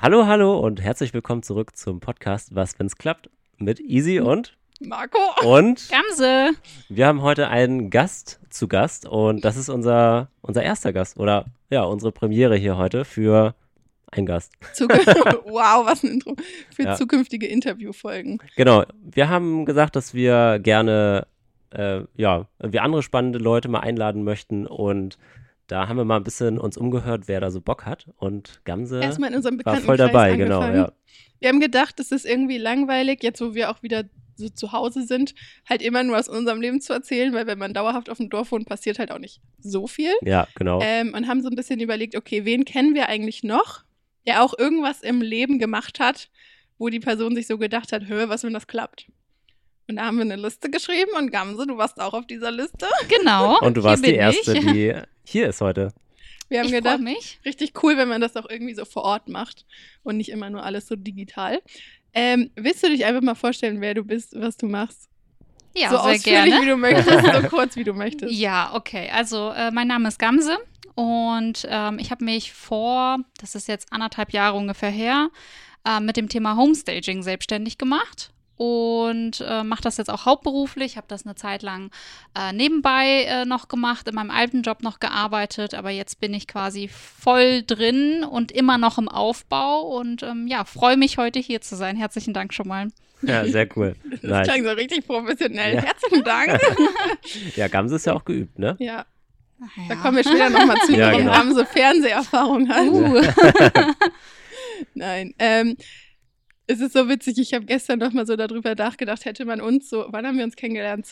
Hallo, hallo und herzlich willkommen zurück zum Podcast Was, wenn's klappt mit Easy und Marco und Gamse. wir haben heute einen Gast zu Gast und das ist unser erster Gast oder ja, unsere Premiere hier heute für einen Gast. Wow, was ein Intro für Ja. zukünftige Interviewfolgen. Genau, wir haben gesagt, dass wir gerne irgendwie andere spannende Leute mal einladen möchten und da haben wir mal ein bisschen uns umgehört, wer da so Bock hat und Gamse Erstmal in unserem war Bekanntenkreis voll dabei, genau, angefangen. ja. Wir haben gedacht, das ist irgendwie langweilig, jetzt wo wir auch wieder so zu Hause sind, halt immer nur aus unserem Leben zu erzählen, weil wenn man dauerhaft auf dem Dorf wohnt, passiert halt auch nicht so viel. Ja, genau. Und haben so ein bisschen überlegt, okay, wen kennen wir eigentlich noch, der auch irgendwas im Leben gemacht hat, wo die Person sich so gedacht hat, was, wenn das klappt? Und da haben wir eine Liste geschrieben und Gamse, du warst auch auf dieser Liste. Genau. Und du hier warst die bin Erste, ich. die hier ist heute. Wir haben Ich gedacht, freue mich. richtig cool, wenn man das auch irgendwie so vor Ort macht und nicht immer nur alles so digital. Willst du dich einfach mal vorstellen, wer du bist, was du machst? Ja, so sehr ausführlich, gerne. wie du möchtest, so kurz, wie du möchtest. Ja, okay. Also mein Name ist Gamse und ich habe mich das ist jetzt 1,5 Jahre ungefähr her, mit dem Thema Homestaging selbstständig gemacht. Und mache das jetzt auch hauptberuflich, habe das eine Zeit lang nebenbei noch gemacht, in meinem alten Job noch gearbeitet, aber jetzt bin ich quasi voll drin und immer noch im Aufbau und freue mich heute hier zu sein. Herzlichen Dank schon mal. Ja, sehr cool. Das Nice. klang so richtig professionell. Ja. Herzlichen Dank. Ja, Gamse ist ja auch geübt, ne? Ja, da Ja. kommen wir später nochmal zu, Ja, warum genau. Gamse Fernseherfahrung hat. Nein, es ist so witzig, ich habe gestern noch mal so darüber nachgedacht, hätte man uns so, wann haben wir uns kennengelernt?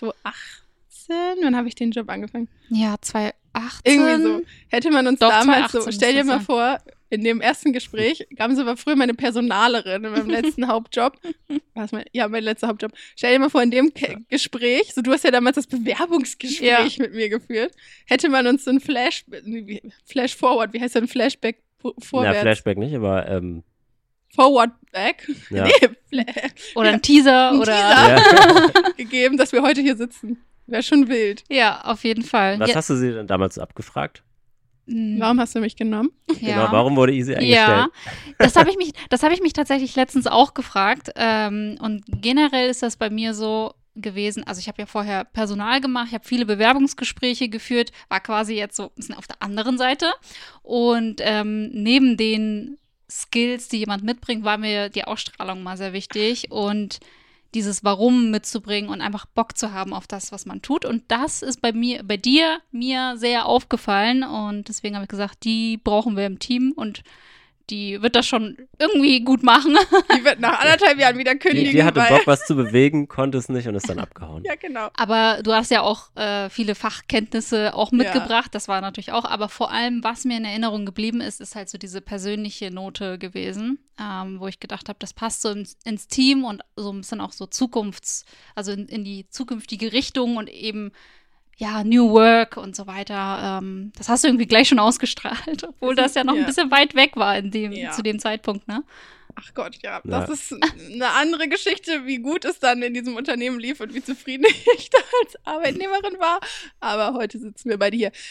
2018? Wann habe ich den Job angefangen? Ja, 2018. Irgendwie so. Hätte man uns Doch, damals so, 2018 stell dir muss mal das vor, in dem ersten Gespräch, Gamse war früher meine Personalerin in meinem letzten Hauptjob. Mein letzter Hauptjob. Stell dir mal vor, in dem Gespräch, so du hast ja damals das Bewerbungsgespräch mit mir geführt, hätte man uns so ein Flash-Forward, wie heißt das, ein Flashback vorwärts? Ja, Flashback nicht, aber Forward back? ja. Oder ein Teaser Ein oder. Ja. gegeben, dass wir heute hier sitzen. Wäre schon wild. Ja, auf jeden Fall. Was ja, hast du sie denn damals so abgefragt? Warum hast du mich genommen? Genau, warum wurde Easy eingestellt? Ja, das habe ich mich tatsächlich letztens auch gefragt. Und generell ist das bei mir so gewesen, also ich habe ja vorher Personal gemacht, ich habe viele Bewerbungsgespräche geführt, war quasi jetzt so ein bisschen auf der anderen Seite. Und neben den Skills, die jemand mitbringt, war mir die Ausstrahlung mal sehr wichtig und dieses Warum mitzubringen und einfach Bock zu haben auf das, was man tut. Und das ist bei dir sehr aufgefallen. Und deswegen habe ich gesagt, die brauchen wir im Team und die wird das schon irgendwie gut machen. Die wird nach 1,5 Jahren wieder kündigen. Die hatte weil- Bock, was zu bewegen, konnte es nicht und ist dann abgehauen. Ja, genau. Aber du hast ja auch viele Fachkenntnisse auch mitgebracht. Das war natürlich auch. Aber vor allem, was mir in Erinnerung geblieben ist, ist halt so diese persönliche Note gewesen, wo ich gedacht habe, das passt so ins Team und so ein bisschen auch so also in die zukünftige Richtung und eben ja, New Work und so weiter. Das hast du irgendwie gleich schon ausgestrahlt, obwohl das ja noch ein bisschen weit weg war zu dem Zeitpunkt, ne? Ach Gott, ja. Das ist eine andere Geschichte, wie gut es dann in diesem Unternehmen lief und wie zufrieden ich da als Arbeitnehmerin war. Aber heute sitzen wir beide hier.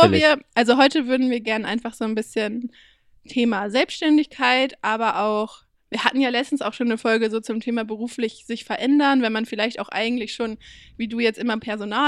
Heute würden wir gerne einfach so ein bisschen Thema Selbstständigkeit, aber auch wir hatten ja letztens auch schon eine Folge so zum Thema beruflich sich verändern, wenn man vielleicht auch eigentlich schon, wie du jetzt immer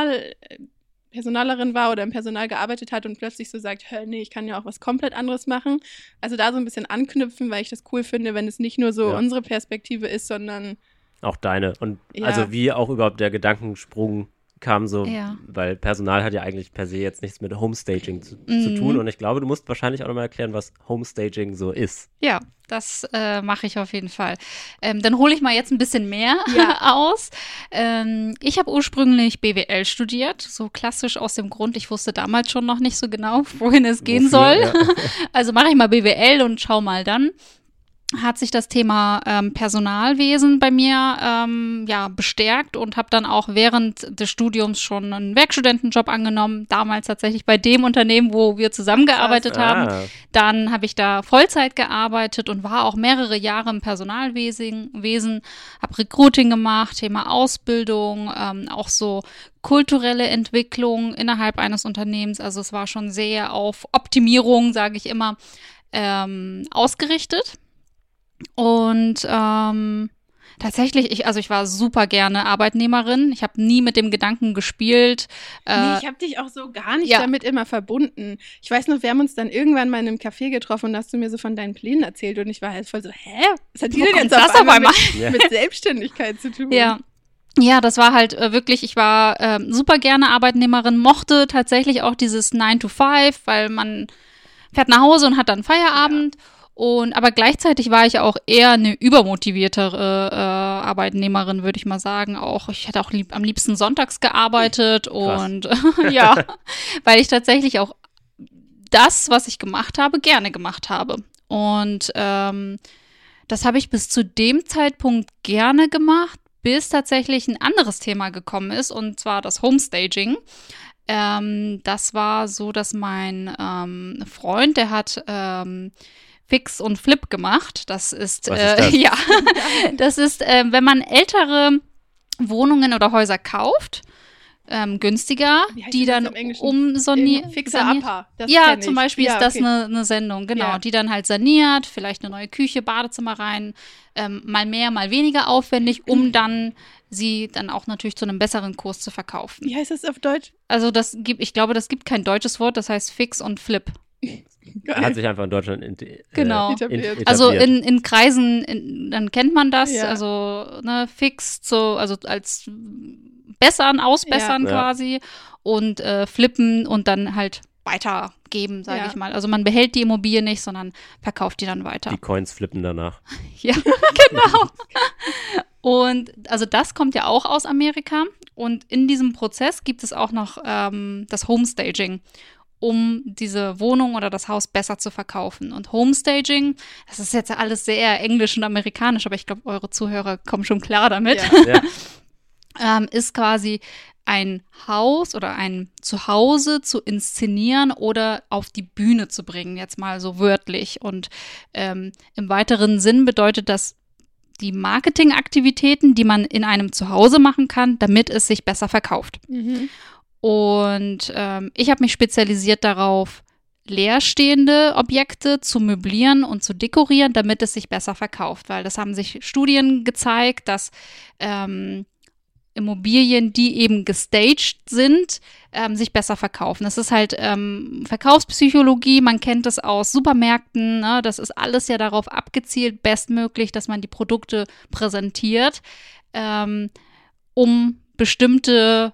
Personalerin war oder im Personal gearbeitet hat und plötzlich so sagt, nee, ich kann ja auch was komplett anderes machen. Also da so ein bisschen anknüpfen, weil ich das cool finde, wenn es nicht nur so unsere Perspektive ist, sondern Auch deine. Und Ja. also wie auch überhaupt der Gedankensprung kam so, Ja. weil Personal hat ja eigentlich per se jetzt nichts mit Homestaging zu tun und ich glaube, du musst wahrscheinlich auch nochmal erklären, was Homestaging so ist. Ja, das mache ich auf jeden Fall. Dann hole ich mal jetzt ein bisschen mehr aus. Ich habe ursprünglich BWL studiert, so klassisch aus dem Grund, ich wusste damals schon noch nicht so genau, wohin es gehen soll. Ja. Also mache ich mal BWL und schau mal dann. Hat sich das Thema Personalwesen bei mir bestärkt und habe dann auch während des Studiums schon einen Werkstudentenjob angenommen, damals tatsächlich bei dem Unternehmen, wo wir zusammengearbeitet haben. Dann habe ich da Vollzeit gearbeitet und war auch mehrere Jahre im Personalwesen, habe Recruiting gemacht, Thema Ausbildung, auch so kulturelle Entwicklung innerhalb eines Unternehmens. Also es war schon sehr auf Optimierung, sage ich immer, ausgerichtet. Und tatsächlich, ich war super gerne Arbeitnehmerin. Ich habe nie mit dem Gedanken gespielt. Nee, ich habe dich auch so gar nicht damit immer verbunden. Ich weiß noch, wir haben uns dann irgendwann mal in einem Café getroffen und hast du mir so von deinen Plänen erzählt und ich war halt voll so, was hat die denn jetzt auf einmal mit Selbstständigkeit zu tun? Ja, das war halt wirklich, ich war super gerne Arbeitnehmerin, mochte tatsächlich auch dieses 9 to 5, weil man fährt nach Hause und hat dann Feierabend. Ja. Aber gleichzeitig war ich auch eher eine übermotiviertere Arbeitnehmerin, würde ich mal sagen. Ich hätte auch am liebsten sonntags gearbeitet und ja, weil ich tatsächlich auch das, was ich gemacht habe, gerne gemacht habe. Und das habe ich bis zu dem Zeitpunkt gerne gemacht, bis tatsächlich ein anderes Thema gekommen ist, und zwar das Homestaging. Das war so, dass mein Freund, der hat Fix und Flip gemacht. Das ist, das? Ja, das ist, wenn man ältere Wohnungen oder Häuser kauft, günstiger, die dann umsaniert. Fixer Upper. Ja, zum Beispiel ist das eine Sendung, genau, die dann halt saniert, vielleicht eine neue Küche, Badezimmer rein, mal mehr, mal weniger aufwendig, um dann sie dann auch natürlich zu einem besseren Kurs zu verkaufen. Wie heißt das auf Deutsch? Also ich glaube, das gibt kein deutsches Wort, das heißt Fix und Flip. Hat sich einfach in Deutschland etabliert. Also in Kreisen, dann kennt man das, also Fix, also als Ausbessern quasi und Flippen und dann halt weitergeben, sage ich mal. Also man behält die Immobilie nicht, sondern verkauft die dann weiter. Die Coins flippen danach. Ja, genau. Und also das kommt ja auch aus Amerika, und in diesem Prozess gibt es auch noch das Homestaging, um diese Wohnung oder das Haus besser zu verkaufen. Und Homestaging, das ist jetzt alles sehr englisch und amerikanisch, aber ich glaube, eure Zuhörer kommen schon klar damit, ist quasi ein Haus oder ein Zuhause zu inszenieren oder auf die Bühne zu bringen, jetzt mal so wörtlich. Und im weiteren Sinn bedeutet das die Marketingaktivitäten, die man in einem Zuhause machen kann, damit es sich besser verkauft. Mhm. Und ich habe mich spezialisiert darauf, leerstehende Objekte zu möblieren und zu dekorieren, damit es sich besser verkauft. Weil das haben sich Studien gezeigt, dass Immobilien, die eben gestaged sind, sich besser verkaufen. Das ist halt Verkaufspsychologie, man kennt es aus Supermärkten, ne? Das ist alles ja darauf abgezielt, bestmöglich, dass man die Produkte präsentiert, um bestimmte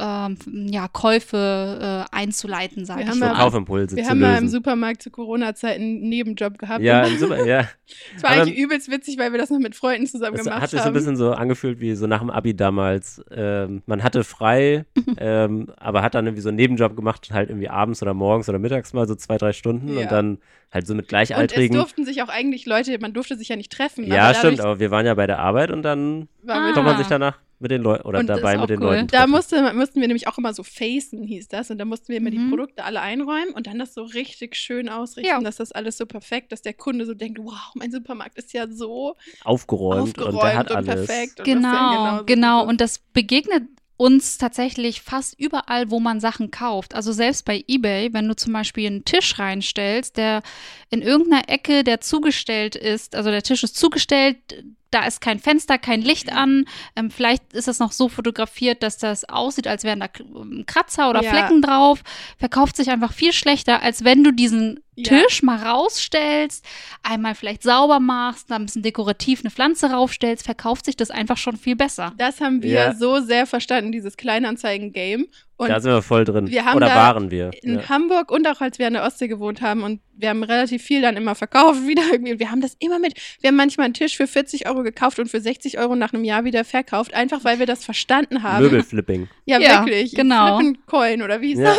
Käufe einzuleiten, sage ich mal. Kaufimpulse Wir haben mal im Supermarkt zu Corona-Zeiten einen Nebenjob gehabt. Ja, Es war eigentlich übelst witzig, weil wir das noch mit Freunden zusammen gemacht haben. Das hat sich so ein bisschen so angefühlt wie so nach dem Abi damals. Man hatte frei, aber hat dann irgendwie so einen Nebenjob gemacht, halt irgendwie abends oder morgens oder mittags mal so 2-3 Stunden und dann halt so mit Gleichaltrigen. Und es durften sich auch eigentlich Leute, man durfte sich ja nicht treffen. Ja, stimmt, aber wir waren ja bei der Arbeit und dann kommt man sich danach mit den Leuten oder dabei mit den Leuten treffen. Da mussten wir nämlich auch immer so facen, hieß das. Und da mussten wir immer die Produkte alle einräumen und dann das so richtig schön ausrichten, dass das alles so perfekt, dass der Kunde so denkt, wow, mein Supermarkt ist ja so aufgeräumt und der hat alles. Perfekt. Genau. Und das begegnet uns tatsächlich fast überall, wo man Sachen kauft. Also selbst bei eBay, wenn du zum Beispiel einen Tisch reinstellst, der in irgendeiner Ecke, der zugestellt ist, also der Tisch ist zugestellt, da ist kein Fenster, kein Licht an. Vielleicht ist es noch so fotografiert, dass das aussieht, als wären da Kratzer oder Flecken drauf. Verkauft sich einfach viel schlechter, als wenn du diesen Tisch mal rausstellst, einmal vielleicht sauber machst, dann ein bisschen dekorativ eine Pflanze raufstellst, verkauft sich das einfach schon viel besser. Das haben wir so sehr verstanden, dieses Kleinanzeigen-Game. Und da sind wir voll drin. Waren wir. In Hamburg und auch als wir an der Ostsee gewohnt haben und wir haben relativ viel dann immer verkauft wieder irgendwie. Wir haben das immer wir haben manchmal einen Tisch für 40 € gekauft und für 60 € nach einem Jahr wieder verkauft, einfach weil wir das verstanden haben. Möbelflipping. Ja, wirklich. Genau. Flip-and-Coin oder wie hieß das?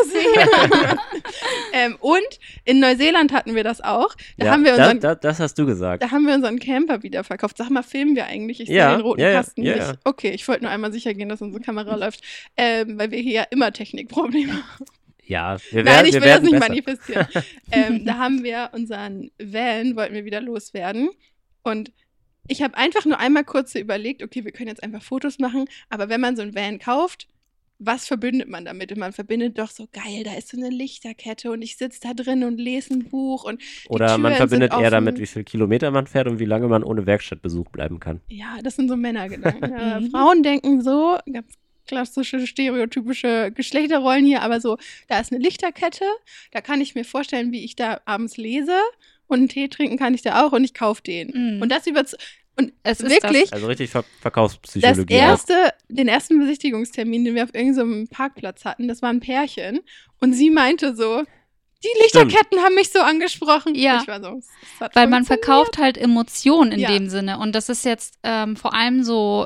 Und in Neuseeland hatten wir das auch. Das hast du gesagt. Da haben wir unseren Camper wieder verkauft. Sag mal, filmen wir eigentlich? Ich sehe den roten Kasten nicht. Okay, ich wollte nur einmal sicher gehen, dass unsere Kamera läuft, weil wir hier ja immer Technikprobleme haben. Ja, ich will das nicht manifestieren. Da haben wir unseren Van, wollten wir wieder loswerden. Und ich habe einfach nur einmal kurz so überlegt, okay, wir können jetzt einfach Fotos machen. Aber wenn man so einen Van kauft, was verbindet man damit? Und man verbindet doch so, geil, da ist so eine Lichterkette und ich sitze da drin und lese ein Buch und oder man verbindet eher damit, wie viele Kilometer man fährt und wie lange man ohne Werkstattbesuch bleiben kann. Ja, das sind so Männergedanken. Frauen denken so, ganz klassische, stereotypische Geschlechterrollen hier, aber so, da ist eine Lichterkette, da kann ich mir vorstellen, wie ich da abends lese und einen Tee trinken kann ich da auch und ich kaufe den. Und das und es ist wirklich, also richtig Verkaufspsychologie. Den ersten Besichtigungstermin, den wir auf irgendeinem Parkplatz hatten, das war ein Pärchen und sie meinte so, die Lichterketten haben mich so angesprochen. Ja, ich war so, weil man verkauft halt Emotionen in dem Sinne. Und das ist jetzt vor allem so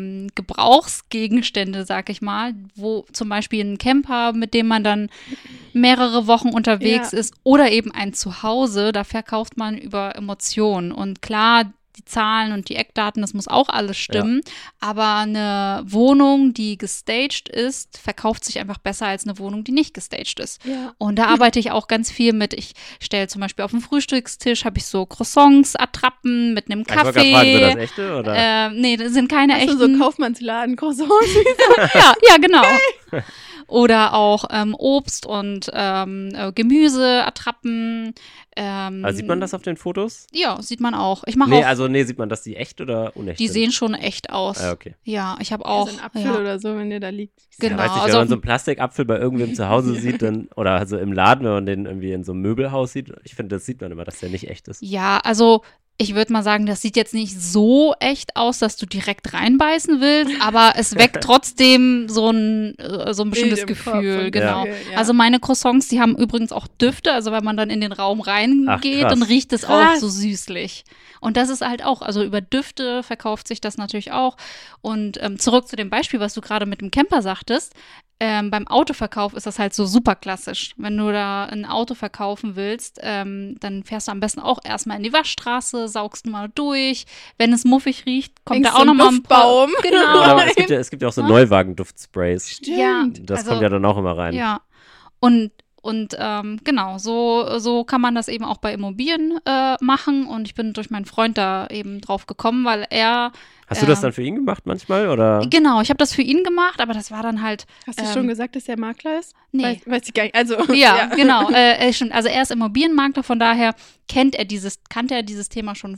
Gebrauchsgegenstände, sag ich mal, wo zum Beispiel ein Camper, mit dem man dann mehrere Wochen unterwegs ist, oder eben ein Zuhause, da verkauft man über Emotionen. Und klar, die Zahlen und die Eckdaten, das muss auch alles stimmen. Ja. Aber eine Wohnung, die gestaged ist, verkauft sich einfach besser als eine Wohnung, die nicht gestaged ist. Ja. Und da arbeite ich auch ganz viel mit. Ich stelle zum Beispiel auf dem Frühstückstisch, habe ich so Croissants, Attrappen mit einem Kaffee. Ich wollte gerade fragen, sind das echte? Oder? Nee, das sind keine echten. So Kaufmannsladen, Croissants. ja, genau. Oder auch Obst und Gemüse, Attrappen. Also sieht man das auf den Fotos? Ja, sieht man auch. Sieht man, dass die echt oder unecht die sind? sehen schon echt aus. Ah, okay. Ja, ich habe auch. Also ein Apfel oder so, wenn der da liegt. Genau. Ja, weiß nicht, wenn man so einen Plastikapfel bei irgendwem zu Hause sieht, dann, oder also im Laden, wenn man den irgendwie in so einem Möbelhaus sieht, ich finde, das sieht man immer, dass der nicht echt ist. Ja, also ich würde mal sagen, das sieht jetzt nicht so echt aus, dass du direkt reinbeißen willst, aber es weckt trotzdem so ein bestimmtes Gefühl, genau. Ja. Also meine Croissants, die haben übrigens auch Düfte, also wenn man dann in den Raum reingeht, dann riecht es auch so süßlich. Und das ist halt auch, also über Düfte verkauft sich das natürlich auch. Und zurück zu dem Beispiel, was du gerade mit dem Camper sagtest, beim Autoverkauf ist das halt so super klassisch. Wenn du da ein Auto verkaufen willst, dann fährst du am besten auch erstmal in die Waschstraße, saugst mal durch. Wenn es muffig riecht, kommt da auch nochmal ein Baum. Genau. Aber es gibt ja auch so Neuwagen-Duftsprays. Stimmt. Ja, das kommt ja dann auch immer rein. Ja. Und genau, so kann man das eben auch bei Immobilien machen. Und ich bin durch meinen Freund da eben drauf gekommen, weil er Hast du das dann für ihn gemacht manchmal, oder? Genau, ich habe das für ihn gemacht, aber das war dann halt. Hast du schon gesagt, dass er Makler ist? Nee. Weiß ich gar nicht. Also, ja, genau. Also er ist Immobilienmakler, von daher kannte er dieses Thema schon,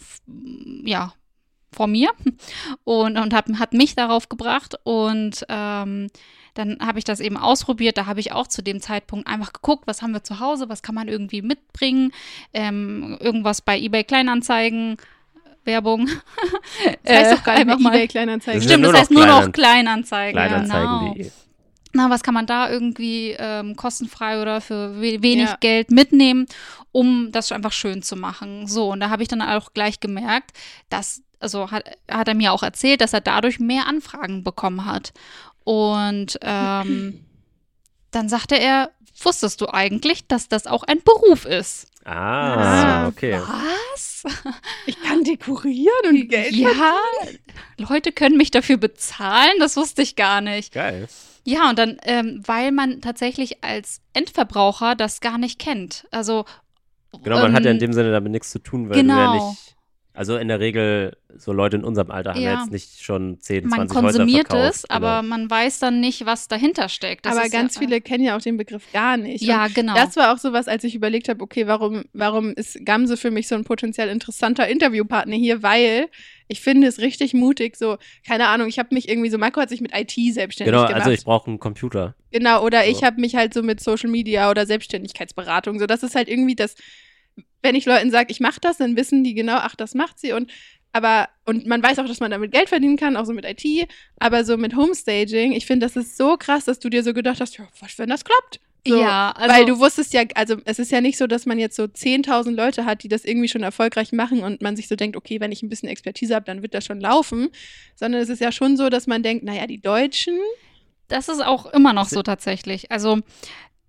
vor mir und hat mich darauf gebracht und dann habe ich das eben ausprobiert. Da habe ich auch zu dem Zeitpunkt einfach geguckt, was haben wir zu Hause, was kann man irgendwie mitbringen, irgendwas bei eBay Kleinanzeigen. Werbung. Das heißt doch gar nicht mehr eBay Kleinanzeigen. Stimmt, das heißt nur noch Kleinanzeigen. Kleinanzeigen.de. Genau. Na, was kann man da irgendwie kostenfrei oder für wenig Geld mitnehmen, um das einfach schön zu machen. So, und da habe ich dann auch gleich gemerkt, dass, also hat er mir auch erzählt, dass er dadurch mehr Anfragen bekommen hat. Und dann sagte er, wusstest du eigentlich, dass das auch ein Beruf ist? Ah, okay. Was? Ich kann dekorieren und Geld verdienen? Ja, Leute können mich dafür bezahlen, das wusste ich gar nicht. Geil. Ja, und dann, weil man tatsächlich als Endverbraucher das gar nicht kennt. Also genau, man hat ja in dem Sinne damit nichts zu tun, weil du ja nicht, also in der Regel, so Leute in unserem Alter haben ja jetzt nicht schon 10, 20 Häuser verkauft. Man konsumiert es, genau. aber man weiß dann nicht, was dahinter steckt. Das aber ganz viele kennen ja auch den Begriff gar nicht. Ja, und genau. Das war auch sowas, als ich überlegt habe, okay, warum ist Gamse für mich so ein potenziell interessanter Interviewpartner hier, weil ich finde es richtig mutig, so, keine Ahnung, ich habe mich irgendwie so, Marco hat sich mit IT selbstständig gemacht. Genau, also ich brauche einen Computer. Genau, oder ich habe mich halt so mit Social Media oder Selbstständigkeitsberatung, so, das ist halt irgendwie das, wenn ich Leuten sage, ich mache das, dann wissen die genau, ach, das macht sie und man weiß auch, dass man damit Geld verdienen kann, auch so mit IT, aber so mit Homestaging, ich finde, das ist so krass, dass du dir so gedacht hast, ja, was, wenn das klappt? So, ja, also, weil du wusstest ja, also es ist ja nicht so, dass man jetzt so 10.000 Leute hat, die das irgendwie schon erfolgreich machen und man sich so denkt, okay, wenn ich ein bisschen Expertise habe, dann wird das schon laufen, sondern es ist ja schon so, dass man denkt, naja, die Deutschen. Das ist auch immer noch so tatsächlich, also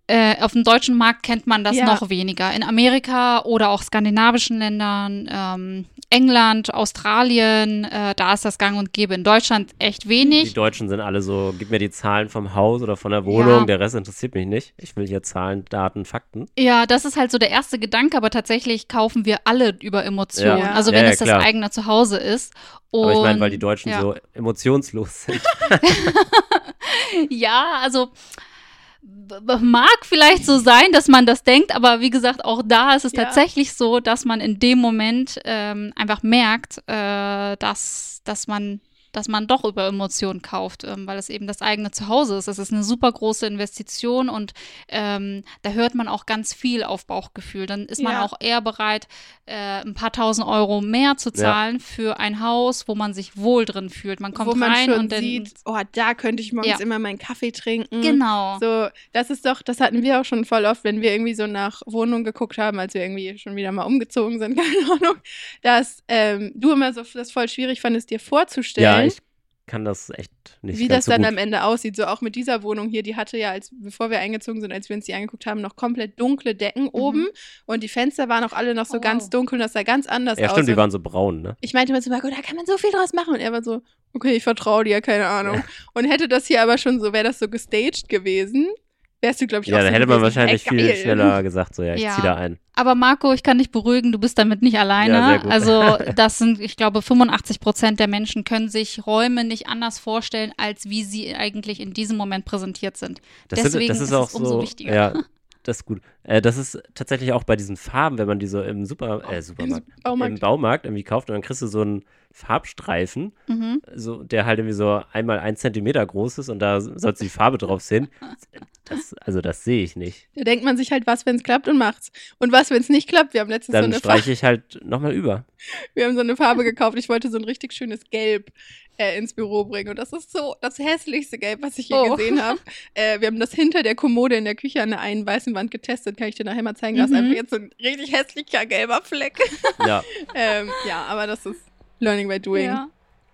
Auf dem deutschen Markt kennt man das noch weniger. In Amerika oder auch skandinavischen Ländern, England, Australien, da ist das gang und gäbe. In Deutschland echt wenig. Die Deutschen sind alle so, gib mir die Zahlen vom Haus oder von der Wohnung, der Rest interessiert mich nicht. Ich will hier Zahlen, Daten, Fakten. Ja, das ist halt so der erste Gedanke, aber tatsächlich kaufen wir alle über Emotionen. Ja. Also wenn es das eigene Zuhause ist. Aber ich meine, weil die Deutschen so emotionslos sind. Ja, also mag vielleicht so sein, dass man das denkt, aber wie gesagt, auch da ist es tatsächlich so, dass man in dem Moment einfach merkt, dass man doch über Emotionen kauft, weil es eben das eigene Zuhause ist. Das ist eine super große Investition und da hört man auch ganz viel auf Bauchgefühl. Dann ist man auch eher bereit, ein paar tausend Euro mehr zu zahlen für ein Haus, wo man sich wohl drin fühlt. Man kommt rein und dann sieht, da könnte ich morgens immer meinen Kaffee trinken. Genau. So, das hatten wir auch schon voll oft, wenn wir irgendwie so nach Wohnungen geguckt haben, als wir irgendwie schon wieder mal umgezogen sind, keine Ahnung, dass du immer so das voll schwierig fandest, dir vorzustellen. Ja, ich kann das echt nicht. Wie das so dann gut am Ende aussieht. So auch mit dieser Wohnung hier, die hatte ja, bevor wir eingezogen sind, als wir uns die angeguckt haben, noch komplett dunkle Decken oben und die Fenster waren auch alle noch so ganz dunkel und das sah ganz anders aus. Ja, stimmt, die waren so braun, ne? Ich meinte mal zu Marco, da kann man so viel draus machen und er war so, okay, ich vertraue dir, keine Ahnung. Und hätte das hier aber schon so, wäre das so gestaged gewesen, wärst du, glaube ich, auch so dann hätte man wahrscheinlich viel geil. schneller gesagt, so ich zieh da ein. Aber Marco, ich kann dich beruhigen, du bist damit nicht alleine. Ja, sehr gut. Also das sind, ich glaube, 85% der Menschen können sich Räume nicht anders vorstellen, als wie sie eigentlich in diesem Moment präsentiert sind. Deswegen ist es auch umso wichtiger. Ja, das ist gut. Das ist tatsächlich auch bei diesen Farben, wenn man die so im im Baumarkt irgendwie kauft und dann kriegst du so einen Farbstreifen, so, der halt irgendwie so einmal 1 Zentimeter groß ist und da sollst du die Farbe drauf sehen. Das sehe ich nicht. Da denkt man sich halt, was, wenn es klappt und macht's. Und was, wenn es nicht klappt? Wir haben letztens dann streiche ich halt nochmal über. Wir haben so eine Farbe gekauft. Ich wollte so ein richtig schönes Gelb ins Büro bringen. Und das ist so das hässlichste Gelb, was ich je gesehen habe. Wir haben das hinter der Kommode in der Küche an der einen weißen Wand getestet. Kann ich dir nachher mal zeigen. Das ist einfach jetzt so ein richtig hässlicher gelber Fleck. Ja. Aber das ist Learning by Doing. Ja.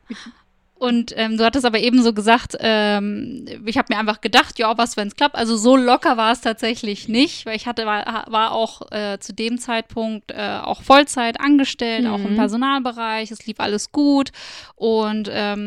Und du hattest aber eben so gesagt, ich habe mir einfach gedacht, ja, was, wenn es klappt. Also so locker war es tatsächlich nicht, weil ich war auch zu dem Zeitpunkt auch Vollzeit angestellt, auch im Personalbereich. Es lief alles gut und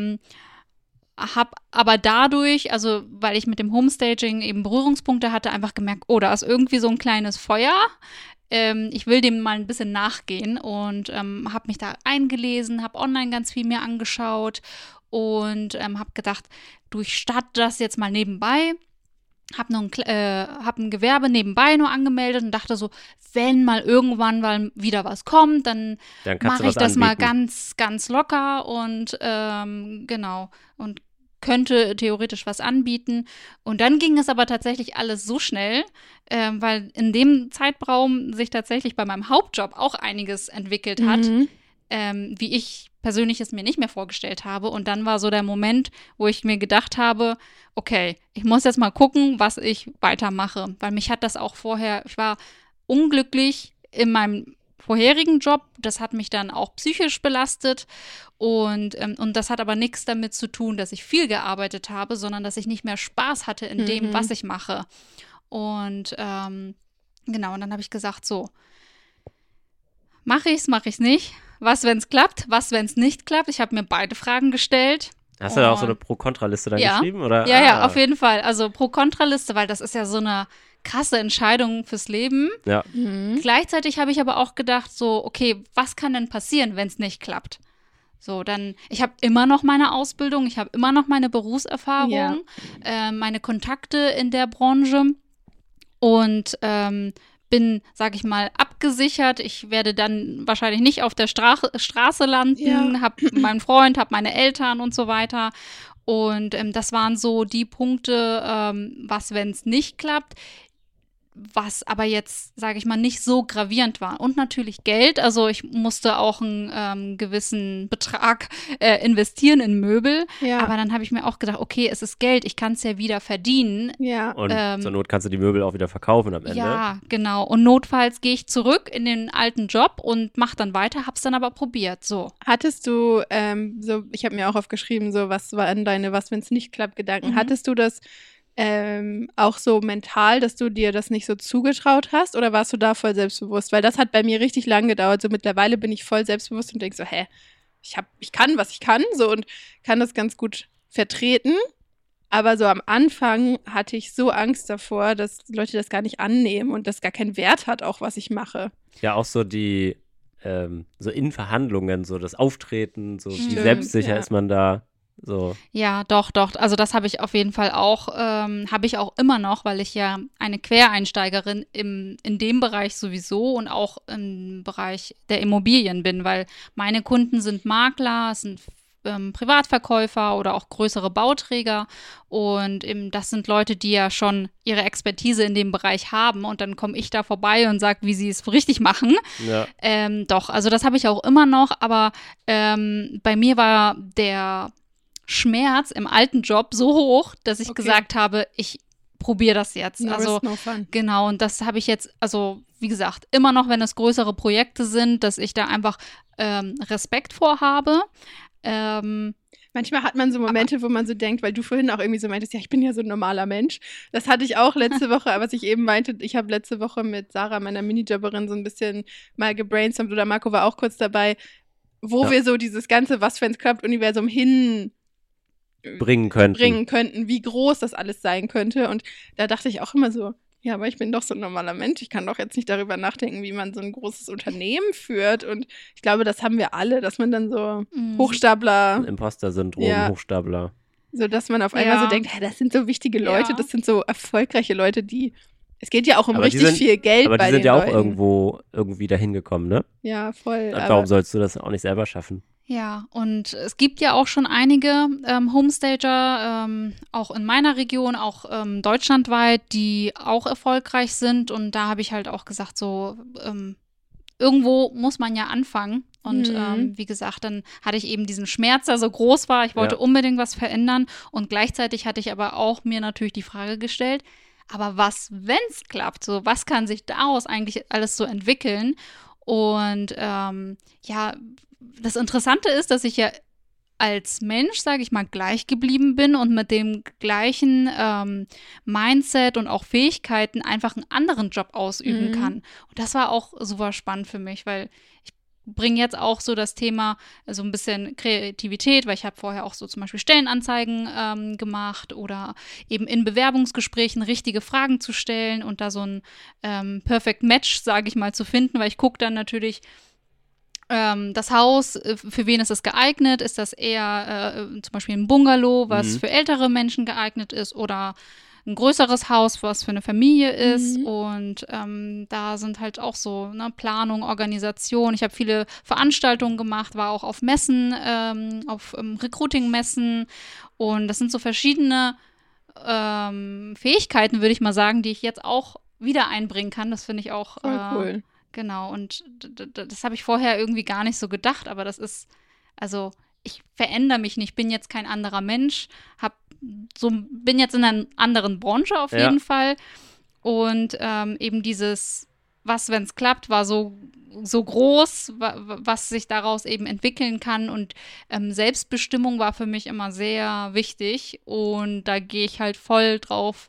habe aber dadurch, also weil ich mit dem Homestaging eben Berührungspunkte hatte, einfach gemerkt, oh, da ist irgendwie so ein kleines Feuer. Ich will dem mal ein bisschen nachgehen und habe mich da eingelesen, habe online ganz viel mir angeschaut und habe gedacht, du, ich starte das jetzt mal nebenbei. Hab ein Gewerbe nebenbei nur angemeldet und dachte so, wenn mal irgendwann mal wieder was kommt, dann mache ich das mal ganz, ganz locker und genau und könnte theoretisch was anbieten. Und dann ging es aber tatsächlich alles so schnell, weil in dem Zeitraum sich tatsächlich bei meinem Hauptjob auch einiges entwickelt hat, wie ich persönlich es mir nicht mehr vorgestellt habe. Und dann war so der Moment, wo ich mir gedacht habe, okay, ich muss jetzt mal gucken, was ich weitermache. Weil mich hat das auch vorher, ich war unglücklich in meinem vorherigen Job, das hat mich dann auch psychisch belastet und das hat aber nichts damit zu tun, dass ich viel gearbeitet habe, sondern dass ich nicht mehr Spaß hatte in dem, was ich mache. Und genau, und dann habe ich gesagt, so, mache ich's nicht? Was, wenn es klappt? Was, wenn es nicht klappt? Ich habe mir beide Fragen gestellt. Hast du da auch so eine Pro-Kontra-Liste dann geschrieben? Oder? Ja, auf jeden Fall. Also Pro-Kontra-Liste, weil das ist ja so eine krasse Entscheidung fürs Leben. Ja. Gleichzeitig habe ich aber auch gedacht, so, okay, was kann denn passieren, wenn es nicht klappt? So, dann, ich habe immer noch meine Ausbildung, ich habe immer noch meine Berufserfahrung, meine Kontakte in der Branche und bin, sag ich mal, abgesichert. Ich werde dann wahrscheinlich nicht auf der Straße landen, habe meinen Freund, habe meine Eltern und so weiter. Und das waren so die Punkte, was, wenn es nicht klappt, was aber jetzt, sage ich mal, nicht so gravierend war. Und natürlich Geld, also ich musste auch einen gewissen Betrag investieren in Möbel, aber dann habe ich mir auch gedacht, okay, es ist Geld, ich kann es ja wieder verdienen. Ja. Und zur Not kannst du die Möbel auch wieder verkaufen am Ende. Ja, genau. Und notfalls gehe ich zurück in den alten Job und mache dann weiter, hab's dann aber probiert, so. Hattest du, ich habe mir auch aufgeschrieben, so, was waren deine, was, wenn es nicht klappt, Gedanken. Hattest du das auch so mental, dass du dir das nicht so zugetraut hast, oder warst du da voll selbstbewusst? Weil das hat bei mir richtig lang gedauert. So mittlerweile bin ich voll selbstbewusst und denke so, ich kann, was ich kann, so, und kann das ganz gut vertreten. Aber so am Anfang hatte ich so Angst davor, dass Leute das gar nicht annehmen und das gar keinen Wert hat, auch was ich mache. Ja, auch so die, so in Verhandlungen, so das Auftreten, so wie selbstsicher ist man da. So. Ja, doch. Also das habe ich auf jeden Fall auch, habe ich auch immer noch, weil ich ja eine Quereinsteigerin in dem Bereich sowieso und auch im Bereich der Immobilien bin, weil meine Kunden sind Makler, sind Privatverkäufer oder auch größere Bauträger und das sind Leute, die ja schon ihre Expertise in dem Bereich haben und dann komme ich da vorbei und sage, wie sie es richtig machen. Ja. Doch, also das habe ich auch immer noch, aber bei mir war der Schmerz im alten Job so hoch, dass ich gesagt habe, ich probiere das jetzt. No risk, no fun. Genau, und das habe ich jetzt, also wie gesagt, immer noch, wenn es größere Projekte sind, dass ich da einfach Respekt vorhabe. Manchmal hat man so Momente, wo man so denkt, weil du vorhin auch irgendwie so meintest, ja, ich bin ja so ein normaler Mensch. Das hatte ich auch letzte Woche, was ich eben meinte, ich habe letzte Woche mit Sarah, meiner Minijobberin, so ein bisschen mal gebrainstormt, oder Marco war auch kurz dabei, wo wir so dieses ganze Was, wenn's klappt Universum bringen könnten, wie groß das alles sein könnte. Und da dachte ich auch immer so, ja, aber ich bin doch so ein normaler Mensch. Ich kann doch jetzt nicht darüber nachdenken, wie man so ein großes Unternehmen führt. Und ich glaube, das haben wir alle, dass man dann so Hochstapler. Imposter-Syndrom, Hochstapler. So, dass man auf einmal so denkt, das sind so wichtige Leute, das sind so erfolgreiche Leute, es geht ja auch um richtig viel Geld bei den Leuten. Aber die sind ja auch irgendwie dahin gekommen, ne? Ja, voll. Und warum sollst du das auch nicht selber schaffen? Ja, und es gibt ja auch schon einige Homestager, auch in meiner Region, auch deutschlandweit, die auch erfolgreich sind. Und da habe ich halt auch gesagt, so irgendwo muss man ja anfangen. Und wie gesagt, dann hatte ich eben diesen Schmerz, der so groß war. Ich wollte unbedingt was verändern. Und gleichzeitig hatte ich aber auch mir natürlich die Frage gestellt, aber was, wenn es klappt? So, was kann sich daraus eigentlich alles so entwickeln? Und das Interessante ist, dass ich ja als Mensch, sage ich mal, gleich geblieben bin und mit dem gleichen Mindset und auch Fähigkeiten einfach einen anderen Job ausüben kann. Und das war auch super spannend für mich, weil ich bringe jetzt auch so das Thema so ein bisschen Kreativität, weil ich habe vorher auch so zum Beispiel Stellenanzeigen gemacht oder eben in Bewerbungsgesprächen richtige Fragen zu stellen und da so ein Perfect Match, sage ich mal, zu finden, weil ich gucke dann natürlich, das Haus, für wen ist es geeignet? Ist das eher zum Beispiel ein Bungalow, was für ältere Menschen geeignet ist, oder ein größeres Haus, was für eine Familie ist? Und da sind halt auch so Planung, Organisation. Ich habe viele Veranstaltungen gemacht, war auch auf Messen, auf Recruiting-Messen. Und das sind so verschiedene Fähigkeiten, würde ich mal sagen, die ich jetzt auch wieder einbringen kann. Das finde ich auch voll cool. Genau, und das habe ich vorher irgendwie gar nicht so gedacht, aber das ist, also ich verändere mich nicht, bin jetzt kein anderer Mensch, bin jetzt in einer anderen Branche auf jeden Fall und eben dieses, was, wenn es klappt, war so groß, was sich daraus eben entwickeln kann, und Selbstbestimmung war für mich immer sehr wichtig und da gehe ich halt voll drauf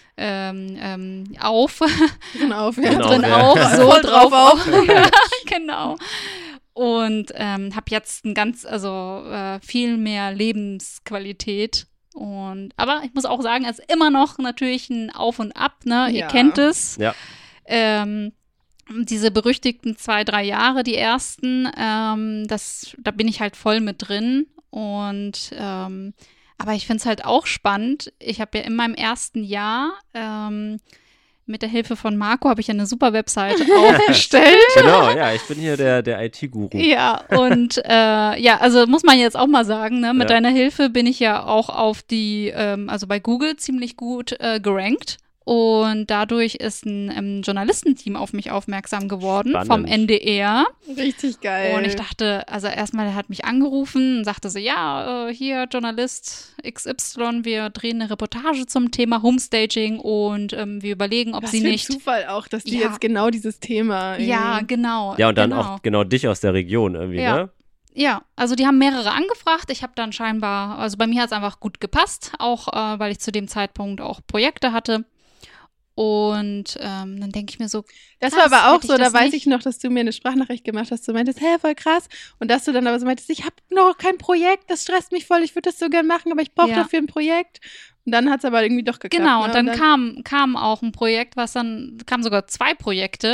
auf. Drin auf. So drauf auf. Genau. Und habe jetzt viel mehr Lebensqualität. Aber ich muss auch sagen, es ist immer noch natürlich ein Auf und Ab, ne? Ihr kennt es. Ja. Diese berüchtigten 2-3 Jahre, die ersten, da bin ich halt voll mit drin. Und aber ich finde es halt auch spannend. Ich habe ja in meinem ersten Jahr mit der Hilfe von Marco habe ich eine super Webseite aufgestellt. Genau, ja, ich bin hier der IT-Guru. Ja, und also muss man jetzt auch mal sagen, ne, mit deiner Hilfe bin ich ja auch auf also bei Google ziemlich gut gerankt. Und dadurch ist ein Journalistenteam auf mich aufmerksam geworden. Spannend. Vom NDR. Richtig geil. Und ich dachte, also erstmal, der hat mich angerufen und sagte so, ja, hier Journalist XY, wir drehen eine Reportage zum Thema Homestaging und wir überlegen, ob sie nicht. Was für ein Zufall auch, dass die jetzt genau dieses Thema. Ja, genau. Ja, und dann auch genau dich aus der Region irgendwie, ne? Ja, also die haben mehrere angefragt. Ich habe dann scheinbar, also bei mir hat es einfach gut gepasst, auch weil ich zu dem Zeitpunkt auch Projekte hatte. Und dann denke ich mir so, das war aber auch so, da weiß ich noch, dass du mir eine Sprachnachricht gemacht hast, du meintest, hä, voll krass. Und dass du dann aber so meintest, ich habe noch kein Projekt, das stresst mich voll, ich würde das so gern machen, aber ich brauche dafür ein Projekt. Und dann hat es aber irgendwie doch geklappt. Genau, und dann kam auch ein Projekt, kamen sogar 2 Projekte,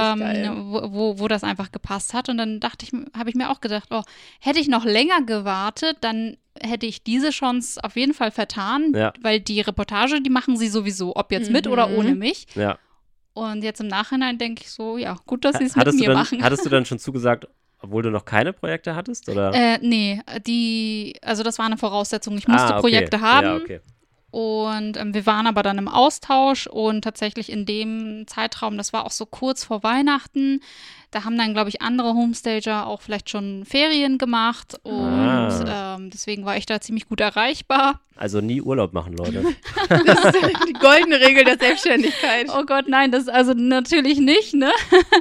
wo das einfach gepasst hat. Und dann habe ich mir auch gedacht, oh, hätte ich noch länger gewartet, dann hätte ich diese Chance auf jeden Fall vertan, weil die Reportage, die machen sie sowieso, ob jetzt mit oder ohne mich. Ja. Und jetzt im Nachhinein denke ich so, ja, gut, dass sie es mit mir machen. Hattest du dann schon zugesagt, obwohl du noch keine Projekte hattest? Oder? Nee, also das war eine Voraussetzung. Ich musste Projekte haben. Ja, okay. Und wir waren aber dann im Austausch und tatsächlich in dem Zeitraum, das war auch so kurz vor Weihnachten, da haben dann, glaube ich, andere Homestager auch vielleicht schon Ferien gemacht und deswegen war ich da ziemlich gut erreichbar. Also nie Urlaub machen, Leute. Das ist die goldene Regel der Selbstständigkeit. Oh Gott, nein, das also natürlich nicht, ne?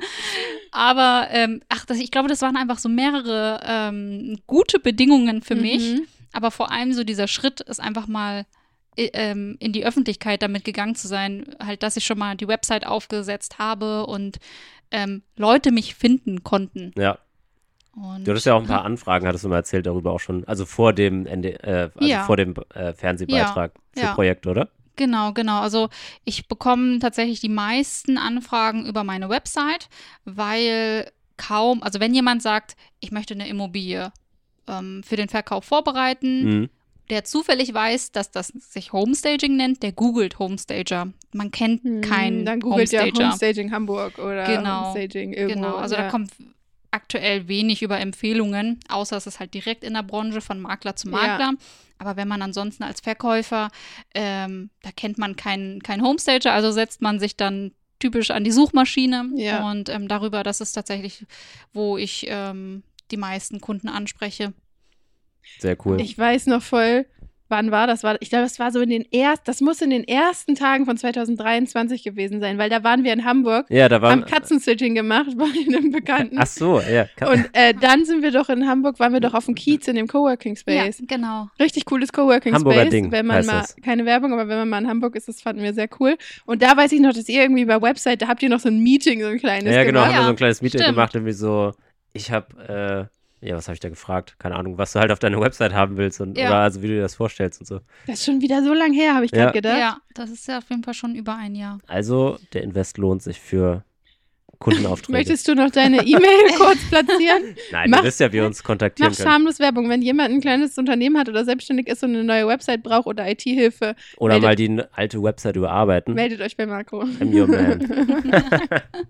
Aber, ich glaube, das waren einfach so mehrere gute Bedingungen für mich, aber vor allem so dieser Schritt ist einfach mal in die Öffentlichkeit damit gegangen zu sein, halt, dass ich schon mal die Website aufgesetzt habe und Leute mich finden konnten. Ja. Und du hattest ja auch ein paar Anfragen, hattest du mal erzählt, darüber auch schon, also vor dem vor dem Fernsehbeitrag für Projekt, oder? Genau. Also ich bekomme tatsächlich die meisten Anfragen über meine Website, weil also wenn jemand sagt, ich möchte eine Immobilie für den Verkauf vorbereiten, der zufällig weiß, dass das sich Homestaging nennt, der googelt Homestager. Man kennt keinen dann googelt Homestager. Ja Homestaging Hamburg oder Homestaging irgendwo. Genau, also da kommt aktuell wenig über Empfehlungen, außer es ist halt direkt in der Branche von Makler zu Makler. Ja. Aber wenn man ansonsten als Verkäufer, da kennt man keinen Homestager, also setzt man sich dann typisch an die Suchmaschine und darüber, das ist tatsächlich, wo ich die meisten Kunden anspreche. Sehr cool. Ich weiß noch voll, wann war das? Ich glaube, das war so das muss in den ersten Tagen von 2023 gewesen sein, weil da waren wir in Hamburg, haben Katzensitting gemacht bei einem Bekannten. Ach so, ja. Und dann sind wir doch in Hamburg, waren wir doch auf dem Kiez in dem Coworking Space. Ja, genau. Richtig cooles Coworking Hamburger Space. Ding, wenn man mal, keine Werbung, aber wenn man mal in Hamburg ist, das fanden wir sehr cool. Und da weiß ich noch, dass ihr irgendwie bei Website, da habt ihr noch so ein Meeting, so ein kleines Ja, genau, gemacht. haben wir so ein kleines Meeting gemacht, irgendwie so, ich habe was habe ich da gefragt? Keine Ahnung, was du halt auf deiner Website haben willst oder also wie du dir das vorstellst und so. Das ist schon wieder so lang her, habe ich gerade gedacht. Ja, das ist ja auf jeden Fall schon über ein Jahr. Also, der Invest lohnt sich für Kundenaufträge. Möchtest du noch deine E-Mail kurz platzieren? Nein, du wisst ja, wie wir uns kontaktieren können. Mach schamlos Werbung. Wenn jemand ein kleines Unternehmen hat oder selbstständig ist und eine neue Website braucht oder IT-Hilfe. Oder mal die alte Website überarbeiten. Meldet euch bei Marco. I'm your man.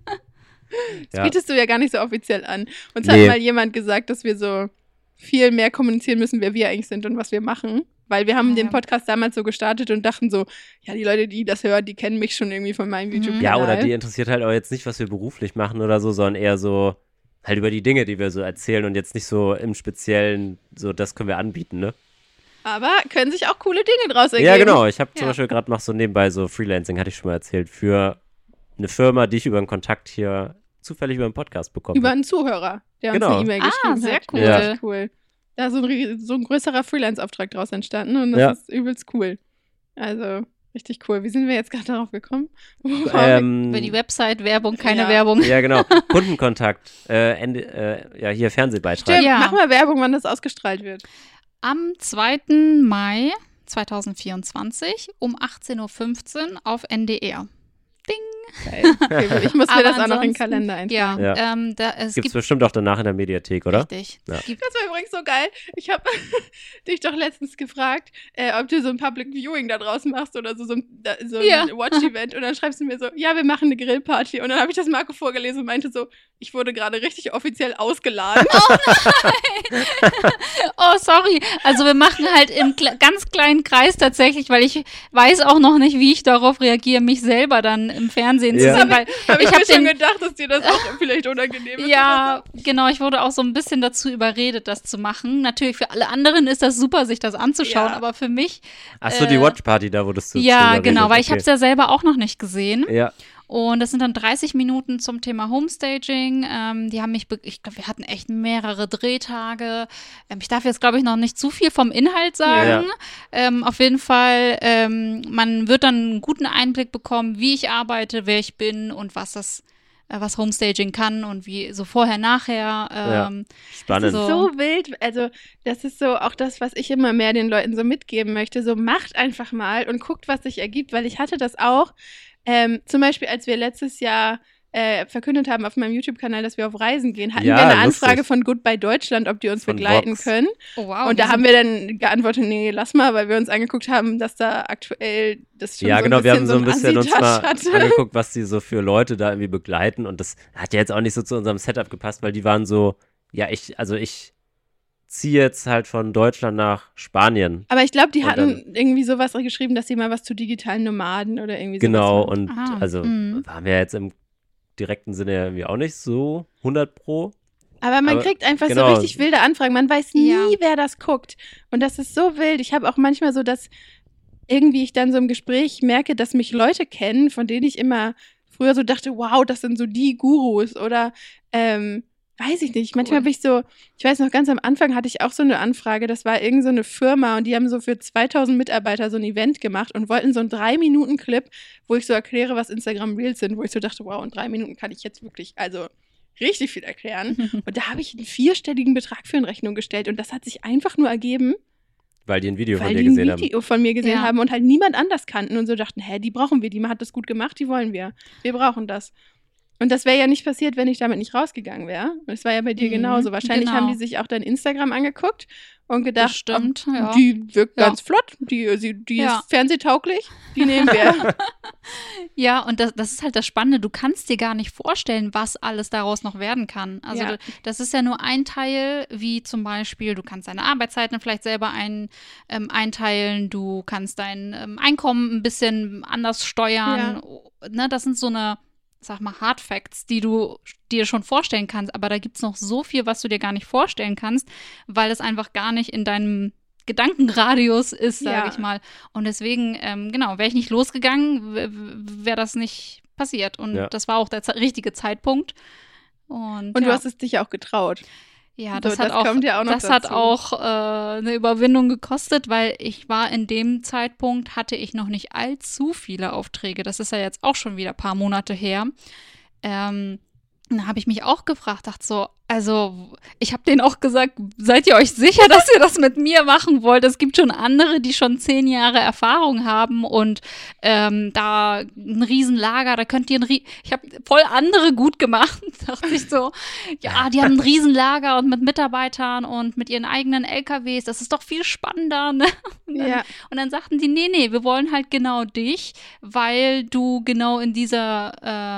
Das bietest du ja gar nicht so offiziell an. Uns hat mal jemand gesagt, dass wir so viel mehr kommunizieren müssen, wer wir eigentlich sind und was wir machen. Weil wir haben den Podcast damals so gestartet und dachten so, ja, die Leute, die das hören, die kennen mich schon irgendwie von meinem YouTube-Kanal. Ja, oder die interessiert halt auch jetzt nicht, was wir beruflich machen oder so, sondern eher so halt über die Dinge, die wir so erzählen und jetzt nicht so im Speziellen, so das können wir anbieten, ne? Aber können sich auch coole Dinge draus ergeben. Ja, genau. Ich habe zum Beispiel gerade noch so nebenbei so Freelancing, hatte ich schon mal erzählt, für eine Firma, die ich über einen Kontakt hier zufällig über einen Podcast bekommen habe. Über einen Zuhörer, der uns eine E-Mail geschrieben hat. Sehr cool. Ja. Cool. Da ist so ein größerer Freelance-Auftrag draus entstanden und das ist übelst cool. Also, richtig cool. Wie sind wir jetzt gerade darauf gekommen? Über die Website, Werbung, keine Werbung. Ja, genau. Kundenkontakt. Hier Fernsehbeitrag. Stimmt, mach mal Werbung, wann das ausgestrahlt wird. Am 2. Mai 2024 um 18:15 Uhr auf NDR. Ding! Geil. Okay, ich muss mir das auch noch in den Kalender eintragen. Ja. Es gibt bestimmt auch danach in der Mediathek, oder? Richtig. Ja. Das war übrigens so geil. Ich habe dich doch letztens gefragt, ob du so ein Public Viewing da draußen machst oder so ein Watch-Event. Und dann schreibst du mir so, ja, wir machen eine Grillparty. Und dann habe ich das Marco vorgelesen und meinte so, ich wurde gerade richtig offiziell ausgeladen. Oh nein! Oh, sorry. Also wir machen halt im ganz kleinen Kreis tatsächlich, weil ich weiß auch noch nicht, wie ich darauf reagiere, mich selber dann im Fernsehen zu sehen. Weil ich habe schon gedacht, dass dir das auch vielleicht unangenehm ist. Ja, genau. Ich wurde auch so ein bisschen dazu überredet, das zu machen. Natürlich für alle anderen ist das super, sich das anzuschauen, aber für mich Ach so, die Watchparty, da wurdest du ja, genau, weil ich habe es ja selber auch noch nicht gesehen. Ja. Und das sind dann 30 Minuten zum Thema Homestaging. Die haben mich, ich glaube, wir hatten echt mehrere Drehtage. Ich darf jetzt, glaube ich, noch nicht zu viel vom Inhalt sagen. Auf jeden Fall, man wird dann einen guten Einblick bekommen, wie ich arbeite, wer ich bin und was Homestaging kann und wie so vorher, nachher. Spannend. Das ist so wild. Also das ist so auch das, was ich immer mehr den Leuten so mitgeben möchte. So macht einfach mal und guckt, was sich ergibt, weil ich hatte das auch. Zum Beispiel, als wir letztes Jahr verkündet haben auf meinem YouTube-Kanal, dass wir auf Reisen gehen, hatten wir eine Anfrage von Goodbye Deutschland, ob die uns begleiten können. Oh, wow. Und da haben wir dann geantwortet, nee, lass mal, weil wir uns angeguckt haben, dass da aktuell das schon ja, so genau, ein wir bisschen haben so ein bisschen uns mal hatte. angeguckt, was die so für Leute da irgendwie begleiten und das hat ja jetzt auch nicht so zu unserem Setup gepasst, weil die waren so, ich ziehe jetzt halt von Deutschland nach Spanien. Aber ich glaube, die hatten irgendwie sowas geschrieben, dass sie mal was zu digitalen Nomaden oder irgendwie genau, sowas und waren wir jetzt im direkten Sinne ja irgendwie auch nicht so 100%. Aber man kriegt einfach so richtig wilde Anfragen. Man weiß nie, wer das guckt. Und das ist so wild. Ich habe auch manchmal so, dass irgendwie ich dann so im Gespräch merke, dass mich Leute kennen, von denen ich immer früher so dachte, wow, das sind so die Gurus. Oder weiß ich nicht. Manchmal bin ich so, ich weiß noch, ganz am Anfang hatte ich auch so eine Anfrage, das war irgend so eine Firma und die haben so für 2000 Mitarbeiter so ein Event gemacht und wollten so einen 3-Minuten-Clip, wo ich so erkläre, was Instagram Reels sind, wo ich so dachte, wow, in 3 Minuten kann ich jetzt wirklich, also richtig viel erklären. Und da habe ich einen 4-stelligen Betrag für in Rechnung gestellt und das hat sich einfach nur ergeben, weil die ein Video von mir gesehen haben und halt niemand anders kannten und so dachten, die brauchen wir, die hat das gut gemacht, die wollen wir. Wir brauchen das. Und das wäre ja nicht passiert, wenn ich damit nicht rausgegangen wäre. Und es war ja bei dir genauso. Wahrscheinlich haben die sich auch dein Instagram angeguckt und gedacht, stimmt, die wirkt ganz flott, die ist fernsehtauglich, die nehmen wir. Ja, und das ist halt das Spannende. Du kannst dir gar nicht vorstellen, was alles daraus noch werden kann. Also das ist ja nur ein Teil, wie zum Beispiel, du kannst deine Arbeitszeiten vielleicht selber einteilen, du kannst dein Einkommen ein bisschen anders steuern. Ne, das sind so eine, sag mal, Hard Facts, die du dir schon vorstellen kannst, aber da gibt es noch so viel, was du dir gar nicht vorstellen kannst, weil es einfach gar nicht in deinem Gedankenradius ist, sage ich mal. Und deswegen, wäre ich nicht losgegangen, wäre das nicht passiert. Und das war auch der richtige Zeitpunkt. Und du hast es dich auch getraut. Ja, das hat auch eine Überwindung gekostet, weil ich war in dem Zeitpunkt, hatte ich noch nicht allzu viele Aufträge. Das ist ja jetzt auch schon wieder ein paar Monate her. Dann habe ich mich auch gefragt, dachte so, also ich habe denen auch gesagt, seid ihr euch sicher, dass ihr das mit mir machen wollt? Es gibt schon andere, die schon 10 Jahre Erfahrung haben und da ein Riesenlager, da könnt ihr ich habe voll andere gut gemacht, dachte ich so, ja, die haben ein Riesenlager und mit Mitarbeitern und mit ihren eigenen LKWs, das ist doch viel spannender, ne? Und dann sagten die, nee, wir wollen halt genau dich, weil du genau in dieser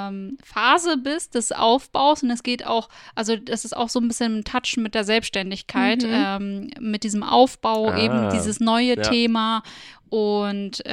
Phase bist des Aufbaus und es geht auch, also das ist auch so ein bisschen ein Touch mit der Selbstständigkeit, mit diesem Aufbau, eben dieses neue Thema und